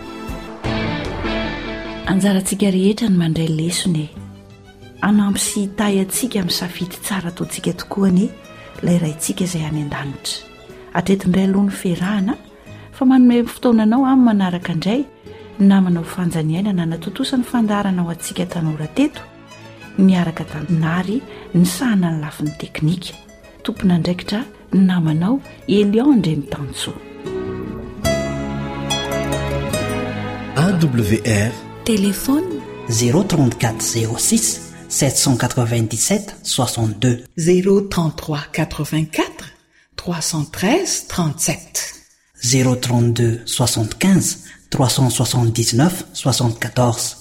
anjarantsika rehetra ny mandray lesony anampy sy hitay atsika amin'ny safidy tsara ataontsika tokoa ny ilay raintsika izay any an-danitra atretindray aloha ny ferahana fa manome fotoananao amin'ny manaraka indray namanao fanjaniainana natotosany fandaharanao atsika tanora teto miaraka tanonary ny sahana ny lafin'ny teknika tompona ndraikitra ny namanao Eliandre Mitanso AWR téléphone 034 06 797 62 033 84 313 37 032 75 379 74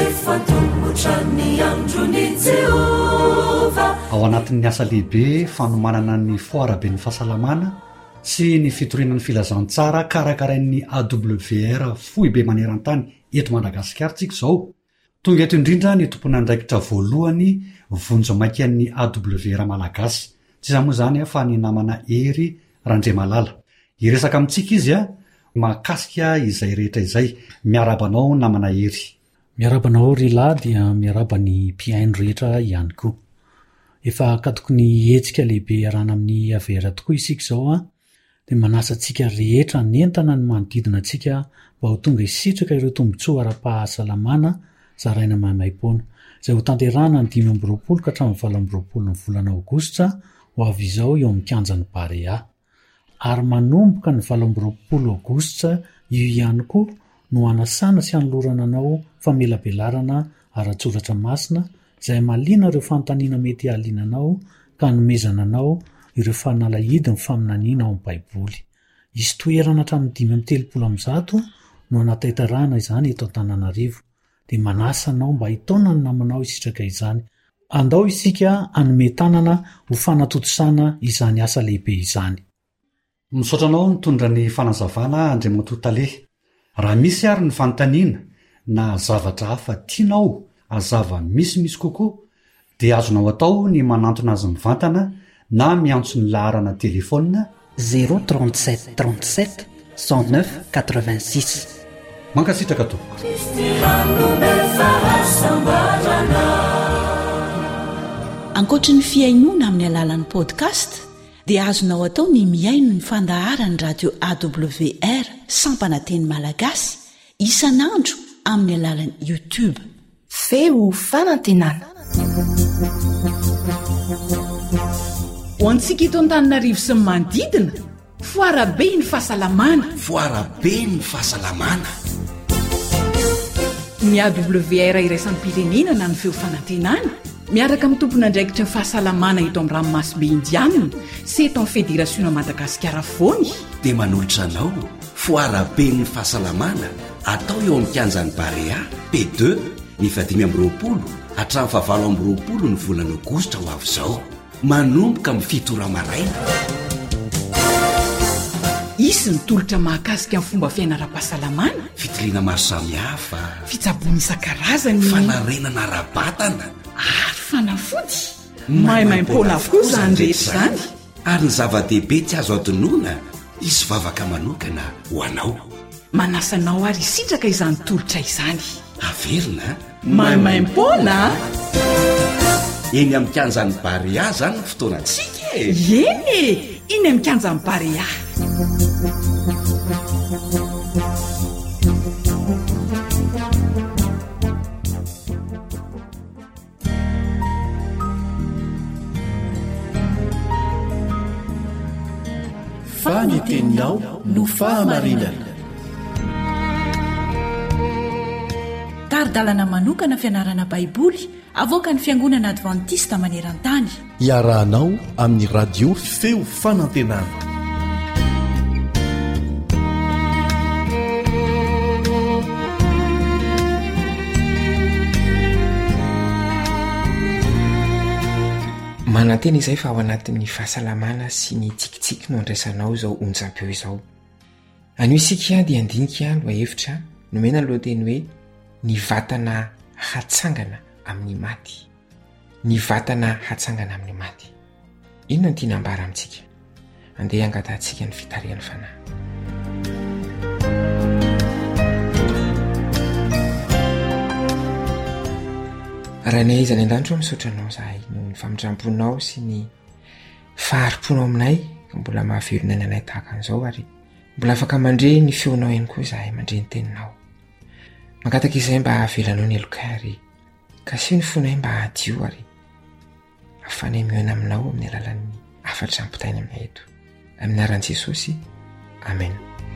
ao anatin'ny asa lehibe fanomanana ny foarabe ny fahasalamana sy ny fitorinan'ny filazantsara karakarain'ny AWR foibe maneran-tany eto Madagasikara tsika izao tonga eto indrindra ny tompona andraikitra voalohany vonjo maikan'ny AWR malagasy tsy izany moa zany fa ny namana Hery Randremalala iresaka amintsika izy mahakasika izay rehetra izay miarabanao namana Hery. Miarabanao Rila dia miarabany mpiaino rehetra ihany koa. Efa katoko ny hetsika lehibe arana amin'ny avera tokoa isika izao dia manasa antsika rehetra nentana ny manodidina antsika mba ho tonga isitraka ireo tombontsoa ara-pahasalamana zaraina mahamaim-poana izay ho tanterahana ny 5 ka hatramin'ny 7 ny volana Aogositra ho avy izao eo amin'ny kianjan'ny Barea ary manomboka ny 7 Aogositra io ihany koa no anasana sy anolorana anao famelabelarana ara-tsoratra masina izay malina ireo fanontaniana mety halinanao ka nomezana anao ireo fanalahidy ny faminaniana ao amin'ny Baiboly. Isy toerana hatramin'ny 530 no anataitarahana izany eto Antananarivo dia manasa anao mba hitaona ny namanao isitraka izany. Andao isika hanome tanana ho fanatotosana izany asa lehibe izany. Misaotranao nitondra ny fanazavana Andriamantoa Taleha. Raha misy ary ny fanontaniana na zavatra hafa tianao azava misimisy kokoa dia azonao atao ny manantona azy mivantana na miantso ny laharana telefona 037 37 109 86 mankasitraka tompoko. Ankoatra ny fiainoana amin'ny alalan'ny podcast dia azonao atao ny miaino ny fandaharany radio AWR sampananteny malagasy isanandro amin'ny alalan'ny YouTube. Feo fanantenana. Ho antsika eto Antananarivo sy ny manodidina, foarabe ny fahasalamana. Foarabe ny fahasalamana. Ny AWR iraisan'ny pirenena na ny feo fanantenana miaraka amin'ny tompona andraikitra ny fahasalamana eto amin'ny ranomasimbe indianina sy eto amin'ny Fédération Madagasikara foany dia manolotra anao foarabe ny fahasalamana atao eo amin'ny kianjan'ny Barea P2 ny 20 hatramin'ny 7 ny volana Aogositra ho avy izao manomboka amin'ny 7 maraina. Isy ny tolotra mahakasika amin'ny fomba fiainana-pahasalamana, fitiliana maro samihafa, fitsaboana isan-karazany, fanarenana ara-batana ary fanafody mahaimaim-poana avokoa izany rehetra izany. Ary ny zava-dehibe tsy azo adinoina isy vavaka manokana ho anao. Manasanao ary isitraka izany tolotra izany. averina maimaim-pona eny amin'ny kianjany barea zany ny fotoanantsika eny iny amin'ny kianjany barea faneteninao no fahamarinana taridalana manokana fianarana baiboly avoaka ny fiangonana advantista maneran-tany iarahanao amin'ny radio feo fanantenana manantena izay fa ao anatin'ny fahasalamana sy ny tsikitsiky no andraisanao izao onjam-peo izao anio isika dia andinika loha hevitra nomena aloha teny hoe ny vatana hatsangana amin'ny maty ny vatana hatsangana amin'ny maty inona no tiana ambara amintsika andeha angatantsika ny fitarian'ny fanahy raha ny aiza ny an-danitro misaotranao zahay no ny famindramponao sy ny faharim-ponao aminay ka mbola mahavelona ny anay tahaka an'izao ary mbola afaka mandre ny feonao ihany koa zahay mandre ny teninao mangataka izay mba hahavelanao ny elokary ka sy ny fonay mba hadio ary afanay mioana aminao amin'ny alalan'ny afatra ampitainy aminay eto amin'ny aran'i Jesosy amen.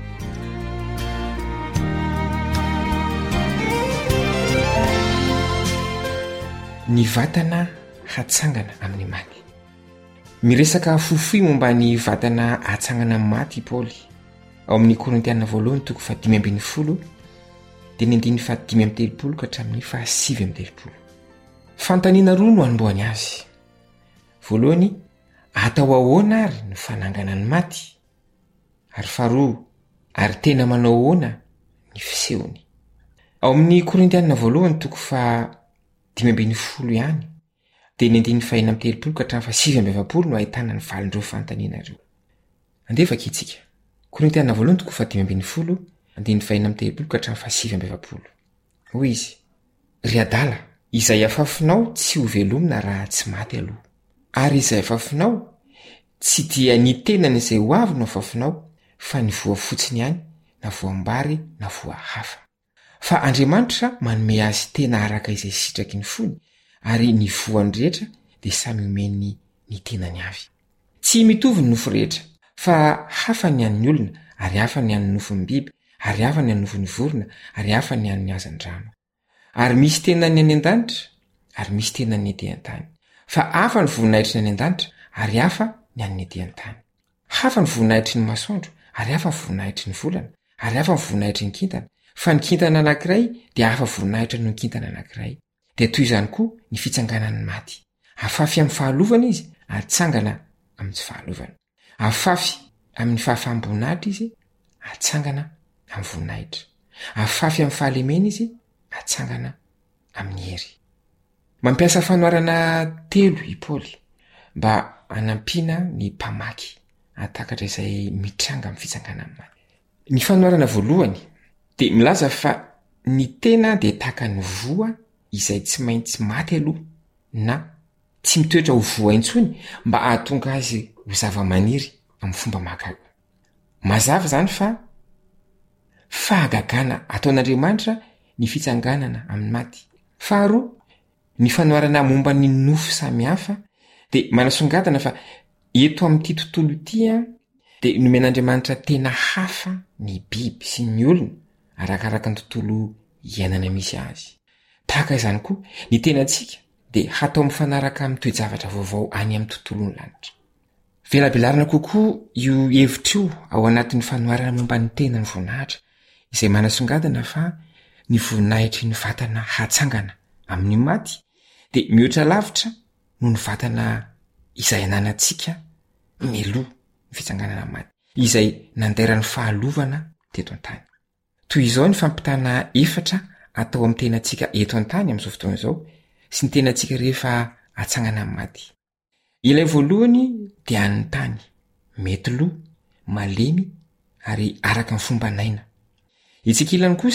Ny vatana hatsangana amin'ny maty. Miresaka fofoy momba ny vatana hatsangana amin'ny maty Paoly ao amin'ny Korintiana 1:5-10 dia ny 5:5-7 ka hatramin'ny 7:7. Fantaniana roa no anombohany azy. Voalohany, atao ahoana ary ny fanangana ny maty, ary faharoa, ary tena manao ahoana ny fisehony. Ao amin'ny Korintiana 1:5-10 ihany dia ny 5:7 ka hatramin'ny 7:7 no ahitana ny valindreo fantaniana ireo. Andefaka itsika. Korintiana 1:5-10 5:7 ka hatramin'ny 7:7. Hoy izy: ry adala, izay afafinao tsy ho velomina raha tsy maty aloha. Ary izay afafinao tsy dia ny tenany izay ho avy no afafinao, fa ny voa fotsiny ihany, na voam-bary na voa hafa. Fa Andriamanitra manome azy tena araka izay sitraky ny fony, ary ny voany rehetra dia samy omeny ny tenany avy. Tsy mitovy ny nofo rehetra, fa hafa ny an'ny olona, ary hafa ny an'ny nofon'ny biby, ary hafa ny an'ny nofon'ny vorona, ary hafa ny an'ny hazan-drano. Ary misy tenany any an-danitra, ary misy tenany ety an-tany. Fa hafa ny voninahitry ny any an-danitra, ary hafa ny an'ny ety an-tany. Hafa ny voninahitry ny masoandro, ary hafa ny voninahitry ny volana, ary hafa ny voninahitry ny kintana. Fa ny kintana anankiray dia hafa voninahitra noho ny kintana anankiray. Dia toy izany koa ny fitsanganan'ny maty. Afafy amin'ny fahalovana izy, ary tsangana amin'ny tsy fahalovana. Afafy amin'ny fahafaham-boninahitra izy, atsangana amin'ny voninahitra. Afafy amin'ny fahalemena izy, atsangana amin'ny hery. Mampiasa fanoarana telo i Paoly mba hanampiana ny mpamaky atakatra izay mitranga amin'ny fitsanganan'ny maty. Ny fanoarana voalohany dia milaza fa ny tena dia tahaka ny voa izay tsy maintsy maty aloha, na tsy mitoetra ho voa intsony mba ahatonga azy ho zava-maniry amin'ny fomba mahagaga. Mazava zany fa fahagagana ataon'Andriamanitra ny fitsanganana amin'ny maty. Faharoa, ny fanoarana momba ny nofo samihafa dia manasongadana fa eto amin'ity tontolo ity dia nomen'Andriamanitra tena hafa ny biby sy ny olona arakaraka ny tontolo iainana misy azy. Tahaka izany koa ny tenantsika dia hatao mifanaraka amin'ny toe-javatra vaovao any amin'ny tontolon'ny lanitra. Velabelarina kokoa io hevitra io ao anatin'ny fanoarana momba ny tena ny voninahitra izay manasongadana fa ny voninahitry ny vatana hatsangana amin'ny maty dia mihoatra lavitra noho ny vatana izay ananantsika meloa ny fitsanganana maty, izay nandaira ny fahalovana teto an-tany. Toy izao ny fampitana efatra atao amin'ny tenantsika eto an-tany amin'izao fotoana izao sy ny tenantsika rehefa atsangana amin'ny maty. Ilay voalohany dia an'ny tany, mety loha, malemy ary araka ny fomba naina. Itsika ilany kosa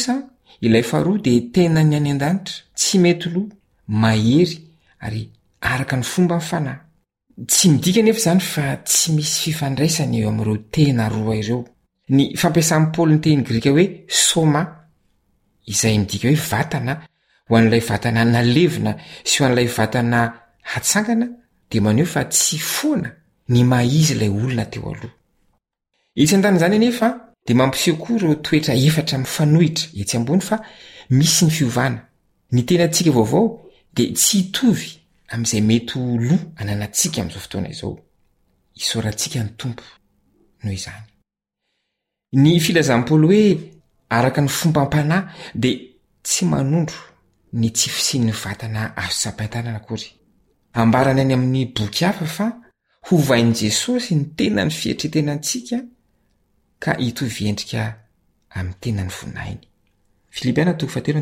ilay faharoa dia tena ny any an-danitra tsy mety loha mahery ary araka ny fomba ny fanahy tsy midika nefa izany fa tsy misy fifandraisana eo amin'ireo tena roa ireo ny fampiasan'ny paoly ny teny grika hoe soma izay midika hoe vatana ho an'ilay vatana nalevina sy ho an'ilay vatana hatsangana dia maneho fa tsy foana ny maizy ilay olona teo aloha isan-tan'izany anefa dia mampiseho koa ireo toetra efatra mifanohitra etsy ambony fa misy ny fiovana ny tenantsika vaovao dia tsy hitovy amin'izay mety ho loha ananantsika amin'izao fotoana izao isaorantsika ny tompo noho izany ny filazam-paoly hoe araka ny fomba ampanahy dia tsy manondro ny tsy fisin'ny vatana azo sapain-tanana akory ambarany any amin'ny boky hafa fa hovain'i Jesosy ny tena ny fietretenantsika ka hitovy endrika amin'ny tena ny vonainy. Filipiana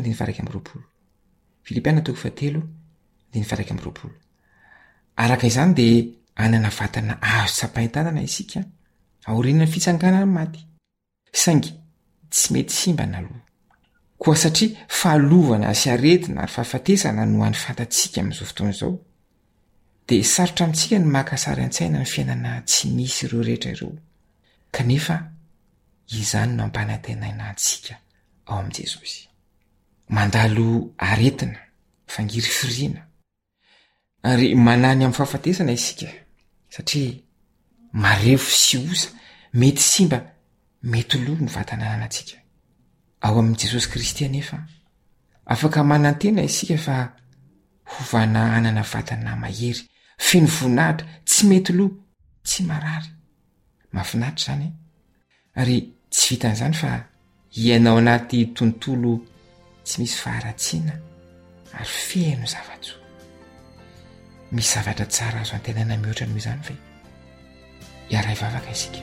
4:7 araka izany dia anana vatana azo sapain-tanana isika aoriana ny fitsanganana maty saingy tsy mety simba na loha koa satria fahalovana sy aretina ary fahafatesana no any fantatsika amin'izao fotoana izao dia sarotra amintsika ny makasary an-tsaina ny fiainana tsy misy ireo rehetra ireo kanefa izany no ampanantenaina antsika ao amin'i Jesosy mandalo aretina fangiry firiana ary manany amin'ny fahafatesana isika satria marevo sy osa mety simba mety loha ny vatana anantsika ao amin'i Jesosy Kristy anefa afaka manantena isika fa hovana anana vatana mahery feno vonahitra tsy mety loha tsy marary mahafinaritra izany ary tsy vitan'izany fa hiainao anaty tontolo tsy misy faharatsiana ary feno zavatso misy zavatra tsara azo antenana mihoatra noho izany ve hiara ivavaka isika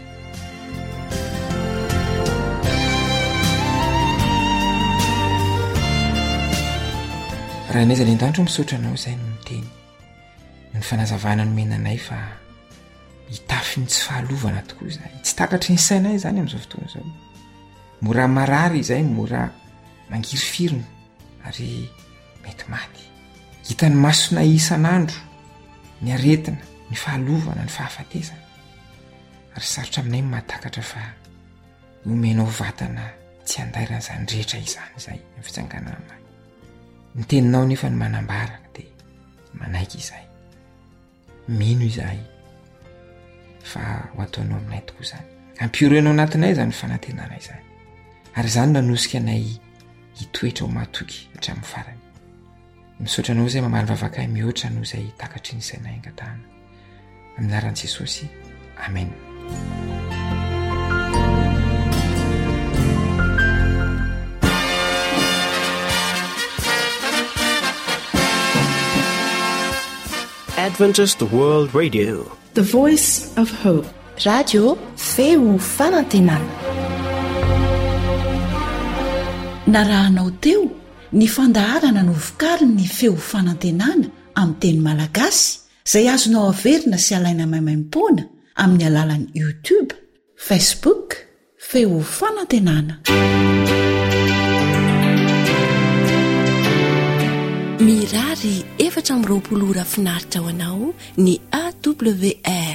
raha naiza ny an-danitro misaotra anao izay no miteny ny fanazavana nomenanay fa hitafy ny tsy fahalovana tokoa izay tsy takatry ny sainay izany amin'izao fotoana izao mora marary izay mora mangiry firona ary mety maty hitany masona isan'andro ny aretina ny fahalovana ny fahafatesana ary sarotra aminay mahatakatra fa omenao vatana tsy andairana izany rehetra izany izay ny fitsanganana may ny teninao nefa ny manambaraka dia manaiky izay mino izahay fa ho ataonao aminay tokoa izany ampiorenao anatinay izany fanantenana izany ary izany nanosika anay hitoetra ho matoky hatramin'ny farany misaotra anao izay mamaly vavakahy mihoatra noho izay takatry ny sainay angatahana amin'ny anaran'i Jesosy amen. Adventist World Radio, the voice of hope. Radio feo fanantenana. Narahanao teo ny fandaharana no vokariny ny feo fanantenana amin'ny teny malagasy izay azonao averina sy alaina maimaimpoana amin'ny alalan'ny YouTube, Facebook, feo fanantenana. Mirary 420 ora finaritra ho anao ny AWR